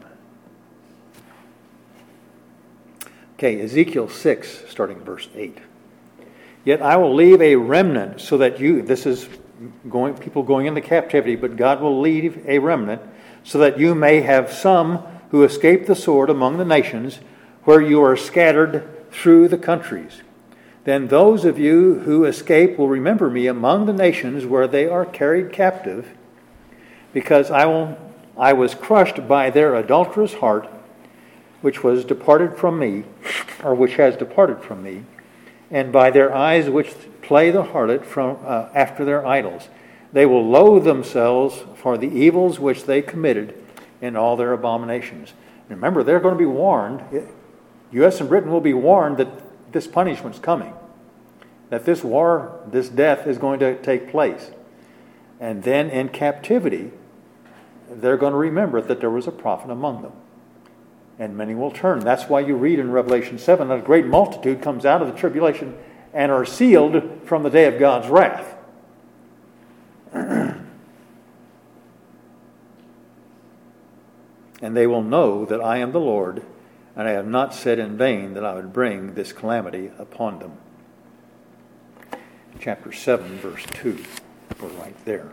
S1: Okay, Ezekiel six, starting verse eight. Yet I will leave a remnant so that you, this is going people going into captivity, but God will leave a remnant so that you may have some who escape the sword among the nations where you are scattered through the countries. Then those of you who escape will remember me among the nations where they are carried captive, because I will I was crushed by their adulterous heart, which was departed from me, or which has departed from me, and by their eyes which play the harlot from uh, after their idols. They will loathe themselves for the evils which they committed in all their abominations. Remember, they're going to be warned. U S and Britain will be warned that this punishment's coming, that this war, this death is going to take place. And then in captivity, they're going to remember that there was a prophet among them. And many will turn. That's why you read in Revelation seven that a great multitude comes out of the tribulation and are sealed from the day of God's wrath. And they will know that I am the Lord, and I have not said in vain that I would bring this calamity upon them. Chapter seven, verse two. We're right there.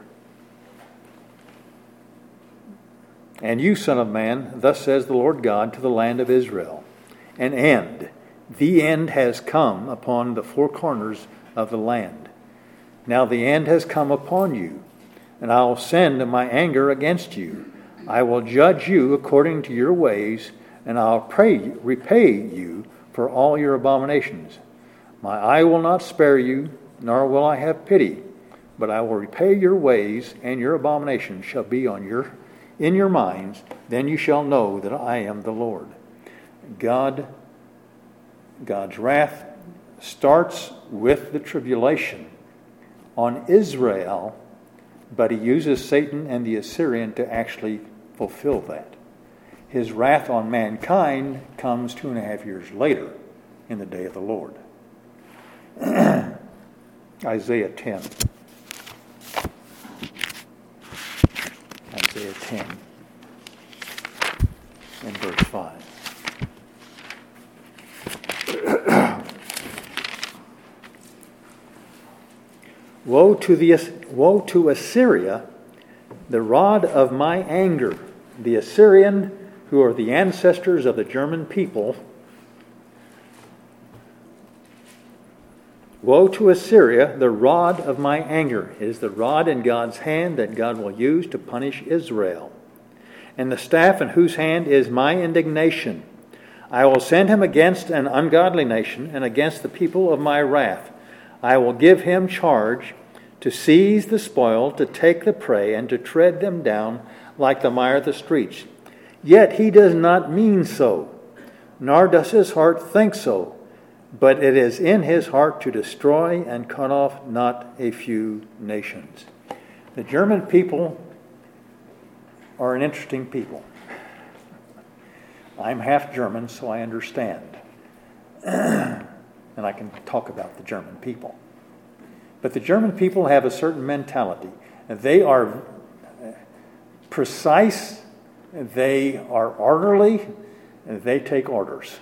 S1: And you, son of man, thus says the Lord God to the land of Israel, an end, the end has come upon the four corners of the land. Now the end has come upon you, and I will send my anger against you. I will judge you according to your ways, and I'll pray, repay you for all your abominations. My eye will not spare you, nor will I have pity, but I will repay your ways, and your abominations shall be on your in your minds. Then you shall know that I am the Lord. God, God's wrath starts with the tribulation on Israel, but he uses Satan and the Assyrian to actually fulfill that. His wrath on mankind comes two and a half years later in the day of the Lord. Isaiah ten. Isaiah ten and verse five. Woe to the woe to Assyria, the rod of my anger. The Assyrian, who are the ancestors of the German people. Woe to Assyria, the rod of my anger. It is the rod in God's hand that God will use to punish Israel. And the staff in whose hand is my indignation. I will send him against an ungodly nation and against the people of my wrath. I will give him charge to seize the spoil, to take the prey, and to tread them down like the mire of the streets. Yet he does not mean so, nor does his heart think so. But it is in his heart to destroy and cut off not a few nations. The German people are an interesting people. I'm half German, so I understand. And I can talk about the German people. But the German people have a certain mentality. They are precise, they are orderly, and they take orders.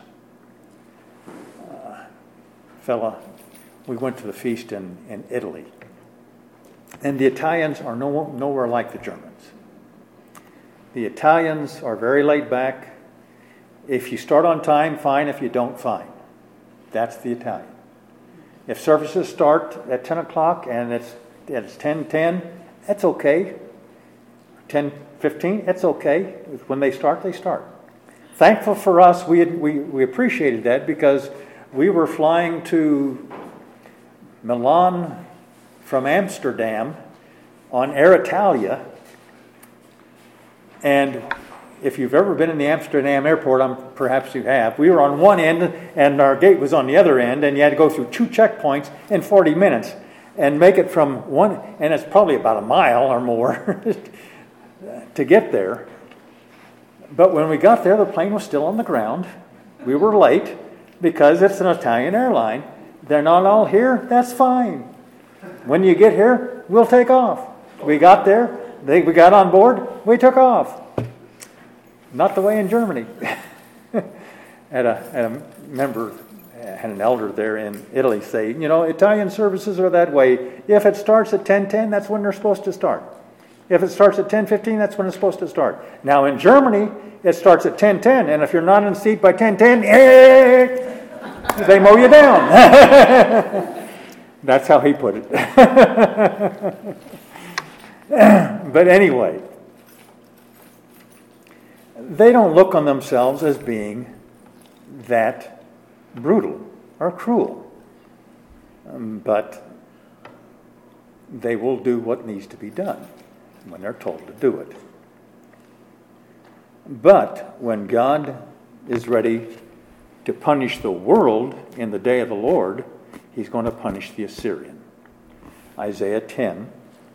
S1: Fella, we went to the feast in, in Italy. And the Italians are no, nowhere like the Germans. The Italians are very laid back. If you start on time, fine. If you don't, fine. That's the Italian. If services start at ten o'clock and it's it's ten ten, that's okay. ten fifteen, it's okay. When they start, they start. Thankful for us, we had, we, we appreciated that because we were flying to Milan from Amsterdam on Air Italia. And if you've ever been in the Amsterdam airport, um, perhaps you have, we were on one end and our gate was on the other end, and you had to go through two checkpoints in forty minutes and make it from one, and it's probably about a mile or more to get there. But when we got there, the plane was still on the ground. We were late. Because it's an Italian airline. They're not all here, that's fine. When you get here, we'll take off. We got there, they, we got on board, we took off. Not the way in Germany. had, a, had a member, had an elder there in Italy say, you know, Italian services are that way. If it starts at ten ten, that's when they're supposed to start. If it starts at ten fifteen, that's when it's supposed to start. Now in Germany, it starts at ten ten, and if you're not in the seat by ten ten, eh, they mow you down. That's how he put it. But anyway, they don't look on themselves as being that brutal or cruel. Um, but they will do what needs to be done when they're told to do it. But when God is ready to punish the world in the day of the Lord, he's going to punish the Assyrian. Isaiah ten,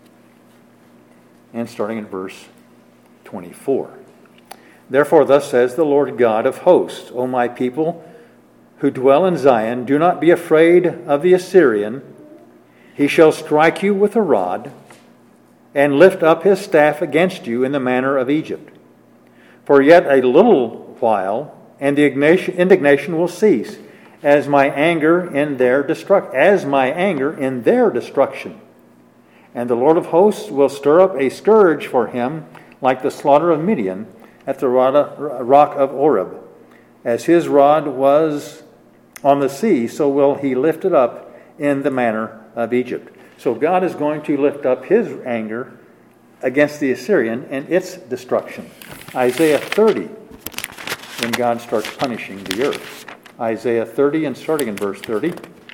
S1: and starting in verse twenty-four. Therefore thus says the Lord God of hosts, O my people who dwell in Zion, do not be afraid of the Assyrian. He shall strike you with a rod, and lift up his staff against you in the manner of Egypt. For yet a little while, and the indignation will cease, as my anger in their destruct, as my anger in their destruction. And the Lord of hosts will stir up a scourge for him, like the slaughter of Midian at the rock of Oreb. As his rod was on the sea, so will he lift it up in the manner of Egypt. So God is going to lift up his anger against the Assyrian and its destruction. Isaiah thirty, when God starts punishing the earth. Isaiah thirty, and starting in verse thirty.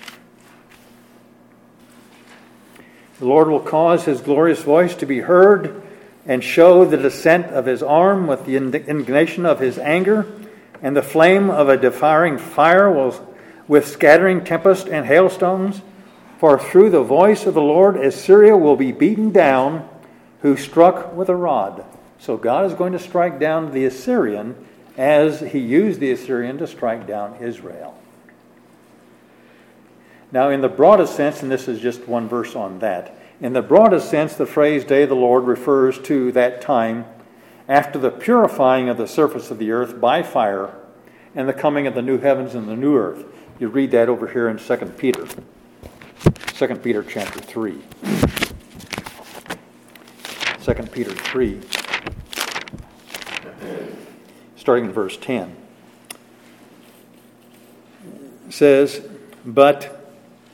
S1: The Lord will cause his glorious voice to be heard and show the descent of his arm with the indignation of his anger, and the flame of a devouring fire will, with scattering tempest and hailstones. For through the voice of the Lord Assyria will be beaten down, who struck with a rod. So God is going to strike down the Assyrian as he used the Assyrian to strike down Israel. Now, in the broadest sense, and this is just one verse on that, in the broadest sense, the phrase day of the Lord refers to that time after the purifying of the surface of the earth by fire and the coming of the new heavens and the new earth. You read that over here in Second Peter. Second Peter chapter three. Second Peter three, starting in verse ten, says, But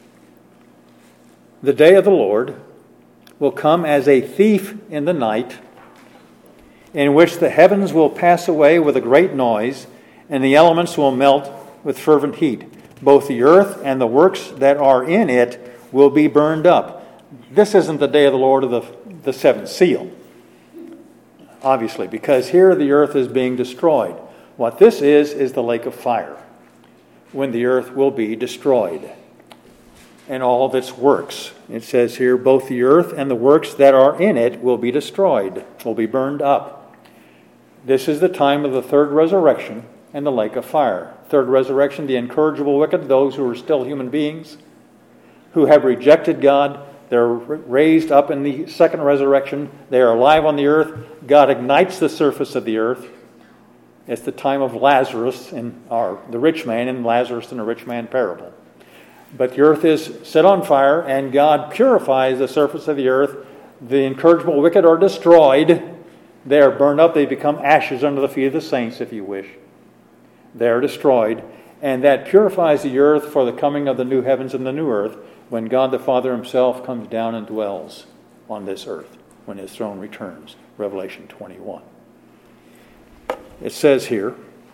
S1: the day of the Lord will come as a thief in the night, in which the heavens will pass away with a great noise, and the elements will melt with fervent heat. Both the earth and the works that are in it will be burned up. This isn't the day of the Lord of the, the seventh seal, obviously, because here the earth is being destroyed. What this is, is the lake of fire, when the earth will be destroyed and all of its works. It says here, both the earth and the works that are in it will be destroyed, will be burned up. This is the time of the third resurrection and the lake of fire. Third resurrection, the incorrigible wicked, those who are still human beings, who have rejected God. They're raised up in the second resurrection. They are alive on the earth. God ignites the surface of the earth. It's the time of Lazarus in our the rich man in Lazarus and the rich man parable. But the earth is set on fire, and God purifies the surface of the earth. The incorrigible wicked are destroyed. They are burned up. They become ashes under the feet of the saints, if you wish. They are destroyed. And that purifies the earth for the coming of the new heavens and the new earth, when God the Father himself comes down and dwells on this earth, when his throne returns. Revelation twenty-one. It says here,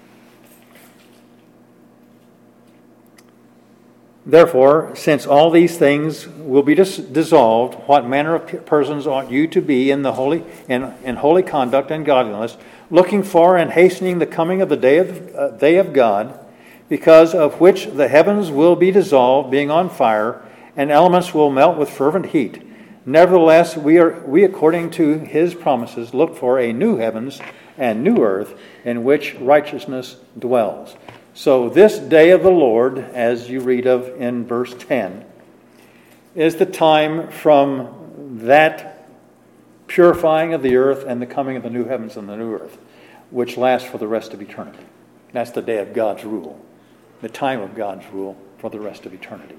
S1: Therefore, since all these things will be dis- dissolved, what manner of p- persons ought you to be in the holy in, in holy conduct and godliness, looking for and hastening the coming of the day of uh, day of God, because of which the heavens will be dissolved, being on fire, and elements will melt with fervent heat. Nevertheless, we are we according to his promises look for a new heavens and new earth, in which righteousness dwells. So this day of the Lord, as you read of in verse ten, is the time from that purifying of the earth and the coming of the new heavens and the new earth, which lasts for the rest of eternity. That's the day of God's rule, the time of God's rule for the rest of eternity.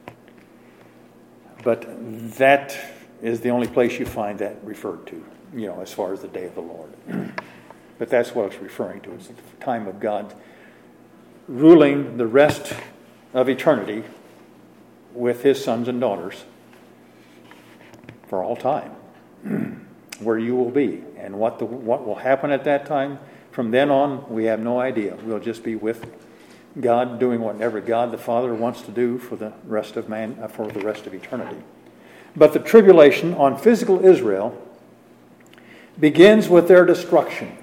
S1: But that is the only place you find that referred to, you know, as far as the day of the Lord. But that's what it's referring to. It's the time of God ruling the rest of eternity with his sons and daughters for all time, where you will be. And what the what will happen at that time, from then on, we have no idea. We'll just be with God doing whatever God the Father wants to do for the rest of man, for the rest of eternity. But the tribulation on physical Israel begins with their destruction.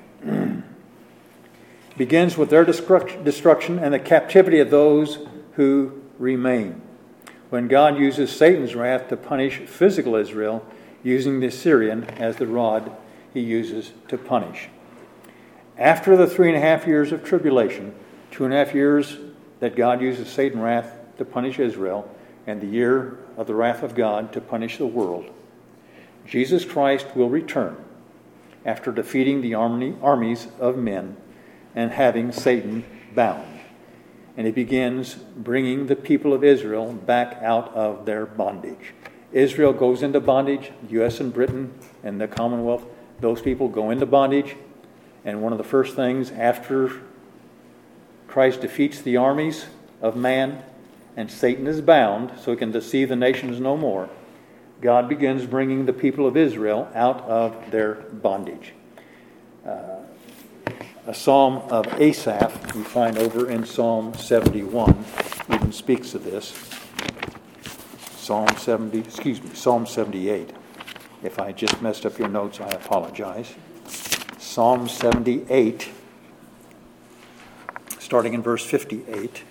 S1: begins with their destruction and the captivity of those who remain. When God uses Satan's wrath to punish physical Israel, using the Assyrian as the rod he uses to punish. After the three and a half years of tribulation, two and a half years that God uses Satan's wrath to punish Israel, and the year of the wrath of God to punish the world, Jesus Christ will return after defeating the army, armies of men and having Satan bound. And he begins bringing the people of Israel back out of their bondage. Israel goes into bondage. The U S and Britain and the Commonwealth, those people go into bondage. And one of the first things after Christ defeats the armies of man and Satan is bound so he can deceive the nations no more, God begins bringing the people of Israel out of their bondage. Uh, a psalm of Asaph we find over in Psalm seventy-one even speaks of this. Psalm seventy, excuse me, Psalm seventy-eight. If I just messed up your notes, I apologize. Psalm seventy-eight, starting in verse fifty-eight.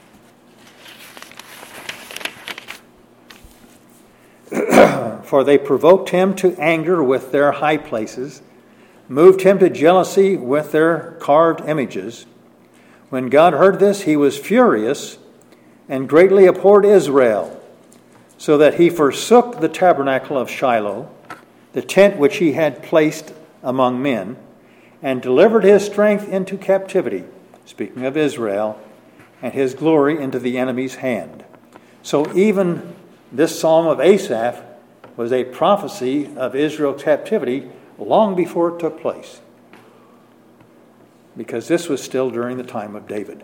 S1: For they provoked him to anger with their high places, moved him to jealousy with their carved images. When God heard this, he was furious and greatly abhorred Israel, so that he forsook the tabernacle of Shiloh, the tent which he had placed among men, and delivered his strength into captivity, speaking of Israel, and his glory into the enemy's hand. So even this psalm of Asaph was a prophecy of Israel's captivity long before it took place, because this was still during the time of David.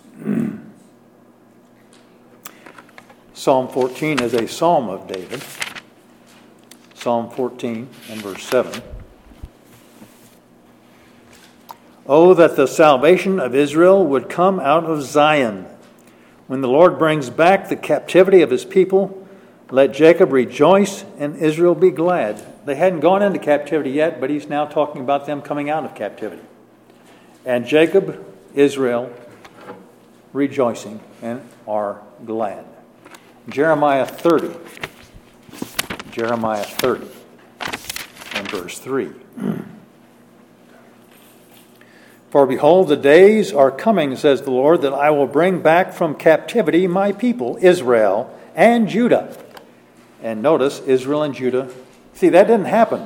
S1: Psalm fourteen is a psalm of David. Psalm fourteen and verse seven. Oh, that the salvation of Israel would come out of Zion. When the Lord brings back the captivity of his people, let Jacob rejoice and Israel be glad. They hadn't gone into captivity yet, but he's now talking about them coming out of captivity. And Jacob, Israel, rejoicing and are glad. Jeremiah thirty. Jeremiah thirty and verse three. For behold, the days are coming, says the Lord, that I will bring back from captivity my people, Israel and Judah. And notice, Israel and Judah. See, that didn't happen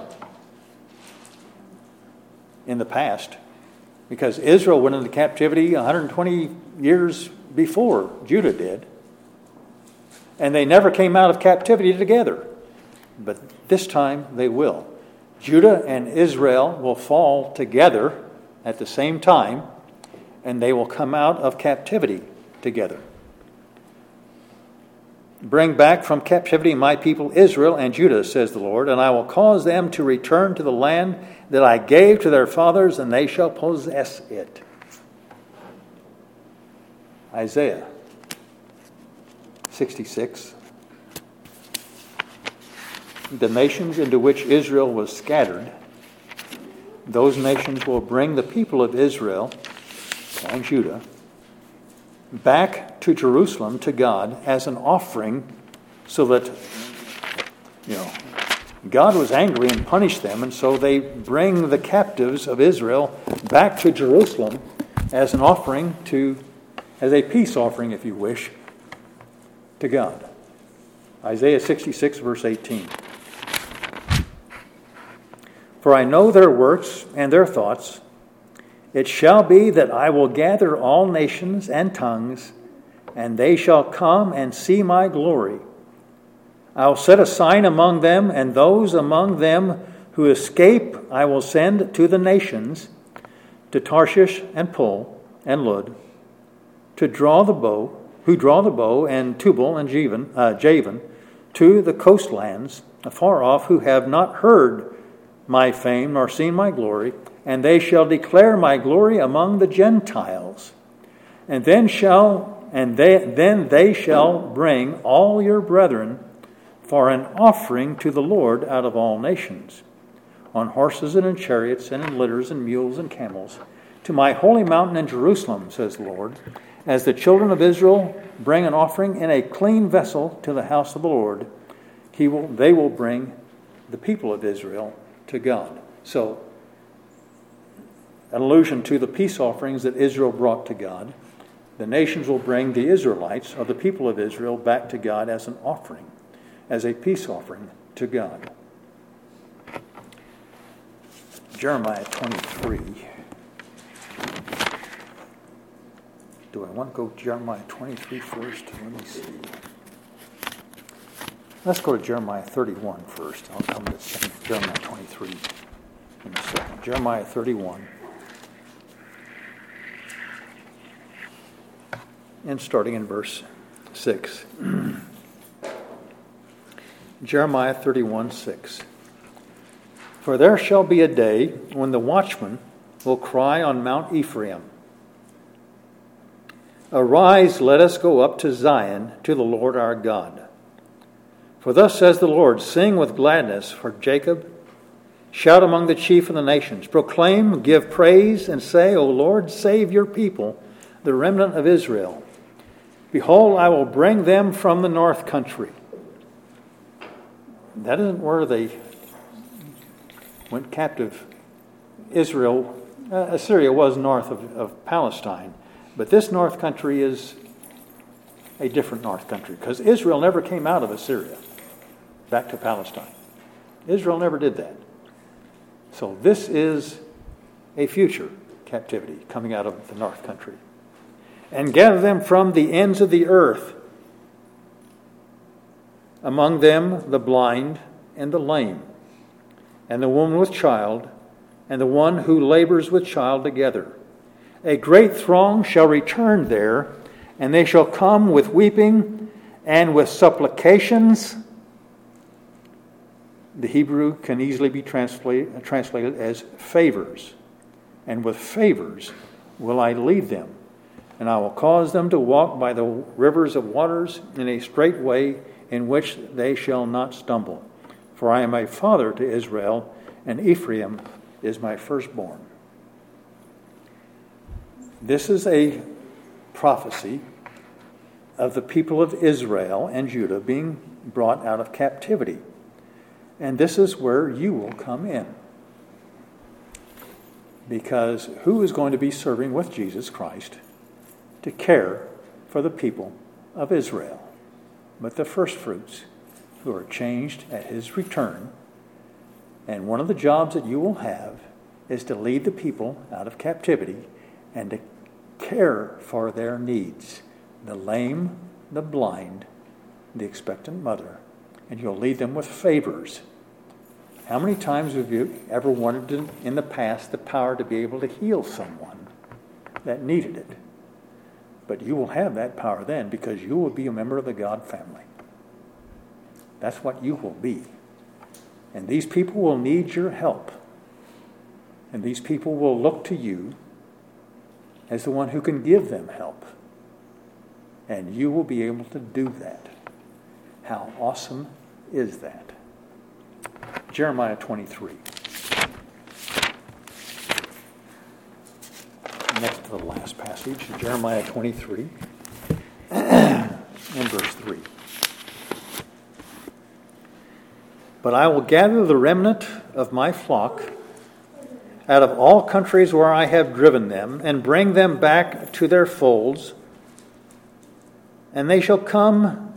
S1: in the past, because Israel went into captivity one hundred twenty years before Judah did. And they never came out of captivity together. But this time they will. Judah and Israel will fall together at the same time, and they will come out of captivity together. Bring back from captivity my people Israel and Judah, says the Lord, and I will cause them to return to the land that I gave to their fathers, and they shall possess it. Isaiah sixty-six. The nations into which Israel was scattered, those nations will bring the people of Israel and Judah back to Jerusalem to God as an offering, so that, you know, God was angry and punished them, and so they bring the captives of Israel back to Jerusalem as an offering to, as a peace offering, if you wish, to God. Isaiah sixty-six, verse eighteen. For I know their works and their thoughts. It shall be that I will gather all nations and tongues, and they shall come and see my glory. I will set a sign among them, and those among them who escape I will send to the nations, to Tarshish and Pul and Lud, to draw the bow, who draw the bow, and Tubal and Javan, uh, Javan, to the coastlands afar off, who have not heard my fame nor seen my glory, and they shall declare my glory among the Gentiles. And then shall and they then they shall bring all your brethren for an offering to the Lord out of all nations, on horses and in chariots and in litters and mules and camels, to my holy mountain in Jerusalem, says the Lord, as the children of Israel bring an offering in a clean vessel to the house of the Lord, he will they will bring the people of Israel to God. So, an allusion to the peace offerings that Israel brought to God. The nations will bring the Israelites, or the people of Israel, back to God as an offering, as a peace offering to God. Jeremiah twenty-three. Do I want to go to Jeremiah twenty-three first? Let me see. Let's go to Jeremiah thirty-one first. I'll come to Jeremiah twenty-three in a second. Jeremiah thirty-one. And starting in verse six. Jeremiah thirty-one, six. For there shall be a day when the watchman will cry on Mount Ephraim, Arise, let us go up to Zion, to the Lord our God. For thus says the Lord, Sing with gladness for Jacob, shout among the chief of the nations, proclaim, give praise, and say, O Lord, save your people, the remnant of Israel. Behold, I will bring them from the north country. That isn't where they went captive. Israel, uh, Assyria was north of, of Palestine. But this north country is a different north country, because Israel never came out of Assyria back to Palestine. Israel never did that. So this is a future captivity coming out of the north country. And gather them from the ends of the earth, among them the blind and the lame, and the woman with child, and the one who labors with child together. A great throng shall return there, and they shall come with weeping and with supplications. The Hebrew can easily be translated, translated as favors. And with favors will I lead them, and I will cause them to walk by the rivers of waters in a straight way in which they shall not stumble. For I am a father to Israel, and Ephraim is my firstborn. This is a prophecy of the people of Israel and Judah being brought out of captivity. And this is where you will come in. Because who is going to be serving with Jesus Christ to care for the people of Israel? But the firstfruits, who are changed at his return. And one of the jobs that you will have is to lead the people out of captivity and to care for their needs. The lame, the blind, the expectant mother. And you'll lead them with favors. How many times have you ever wanted to, in the past, the power to be able to heal someone that needed it? But you will have that power then, because you will be a member of the God family. That's what you will be. And these people will need your help. And these people will look to you as the one who can give them help. And you will be able to do that. How awesome is that? Jeremiah twenty-three. Next to the last passage, Jeremiah twenty-three, and verse three. But I will gather the remnant of my flock out of all countries where I have driven them, and bring them back to their folds, and they shall come,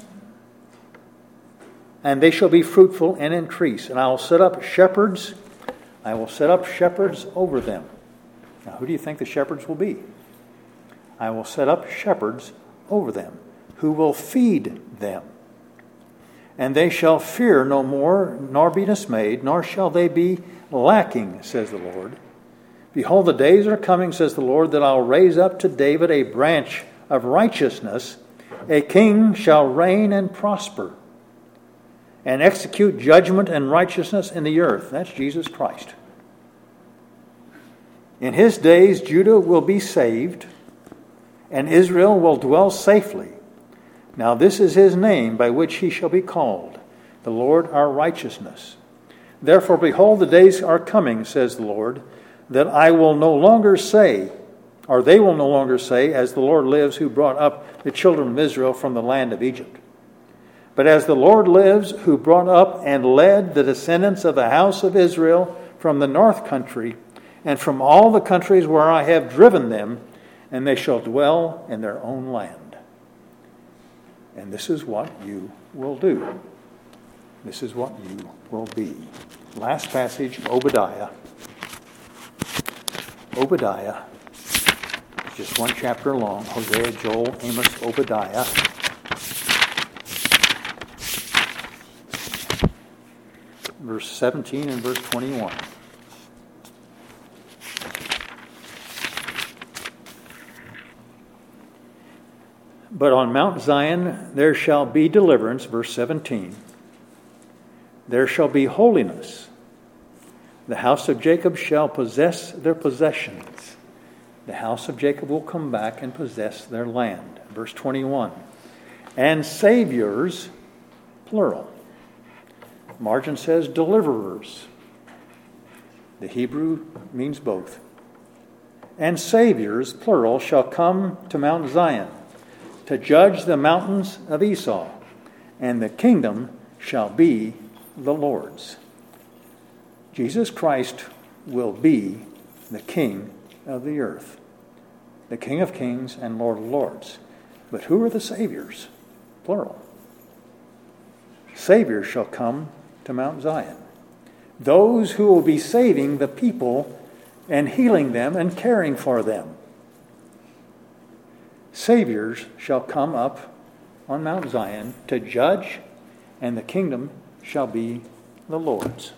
S1: and they shall be fruitful and increase. And I will set up shepherds, I will set up shepherds over them. Now, who do you think the shepherds will be? I will set up shepherds over them, who will feed them. And they shall fear no more, nor be dismayed, nor shall they be lacking, says the Lord. Behold, the days are coming, says the Lord, that I'll raise up to David a branch of righteousness. A king shall reign and prosper, and execute judgment and righteousness in the earth. That's Jesus Christ. In his days, Judah will be saved, and Israel will dwell safely. Now this is his name by which he shall be called, the Lord our righteousness. Therefore, behold, the days are coming, says the Lord, that I will no longer say, or they will no longer say, as the Lord lives, who brought up the children of Israel from the land of Egypt. But as the Lord lives, who brought up and led the descendants of the house of Israel from the north country, and from all the countries where I have driven them, and they shall dwell in their own land. And this is what you will do. This is what you will be. Last passage, Obadiah. Obadiah. It's just one chapter long. Hosea, Joel, Amos, Obadiah. Verse seventeen and verse twenty-one. But on Mount Zion there shall be deliverance, verse seventeen. There shall be holiness. The house of Jacob shall possess their possessions. The house of Jacob will come back and possess their land. Verse twenty-one. And saviors, plural. Margin says deliverers. The Hebrew means both. And saviors, plural, shall come to Mount Zion to judge the mountains of Esau, and the kingdom shall be the Lord's. Jesus Christ will be the King of the earth, the King of kings and Lord of lords. But who are the saviors? Plural. Saviors shall come to Mount Zion. Those who will be saving the people and healing them and caring for them. Saviors shall come up on Mount Zion to judge, and the kingdom shall be the Lord's.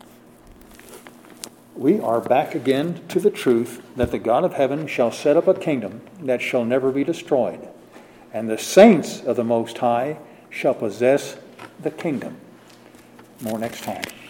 S1: We are back again to the truth that the God of heaven shall set up a kingdom that shall never be destroyed, and the saints of the Most High shall possess the kingdom. More next time.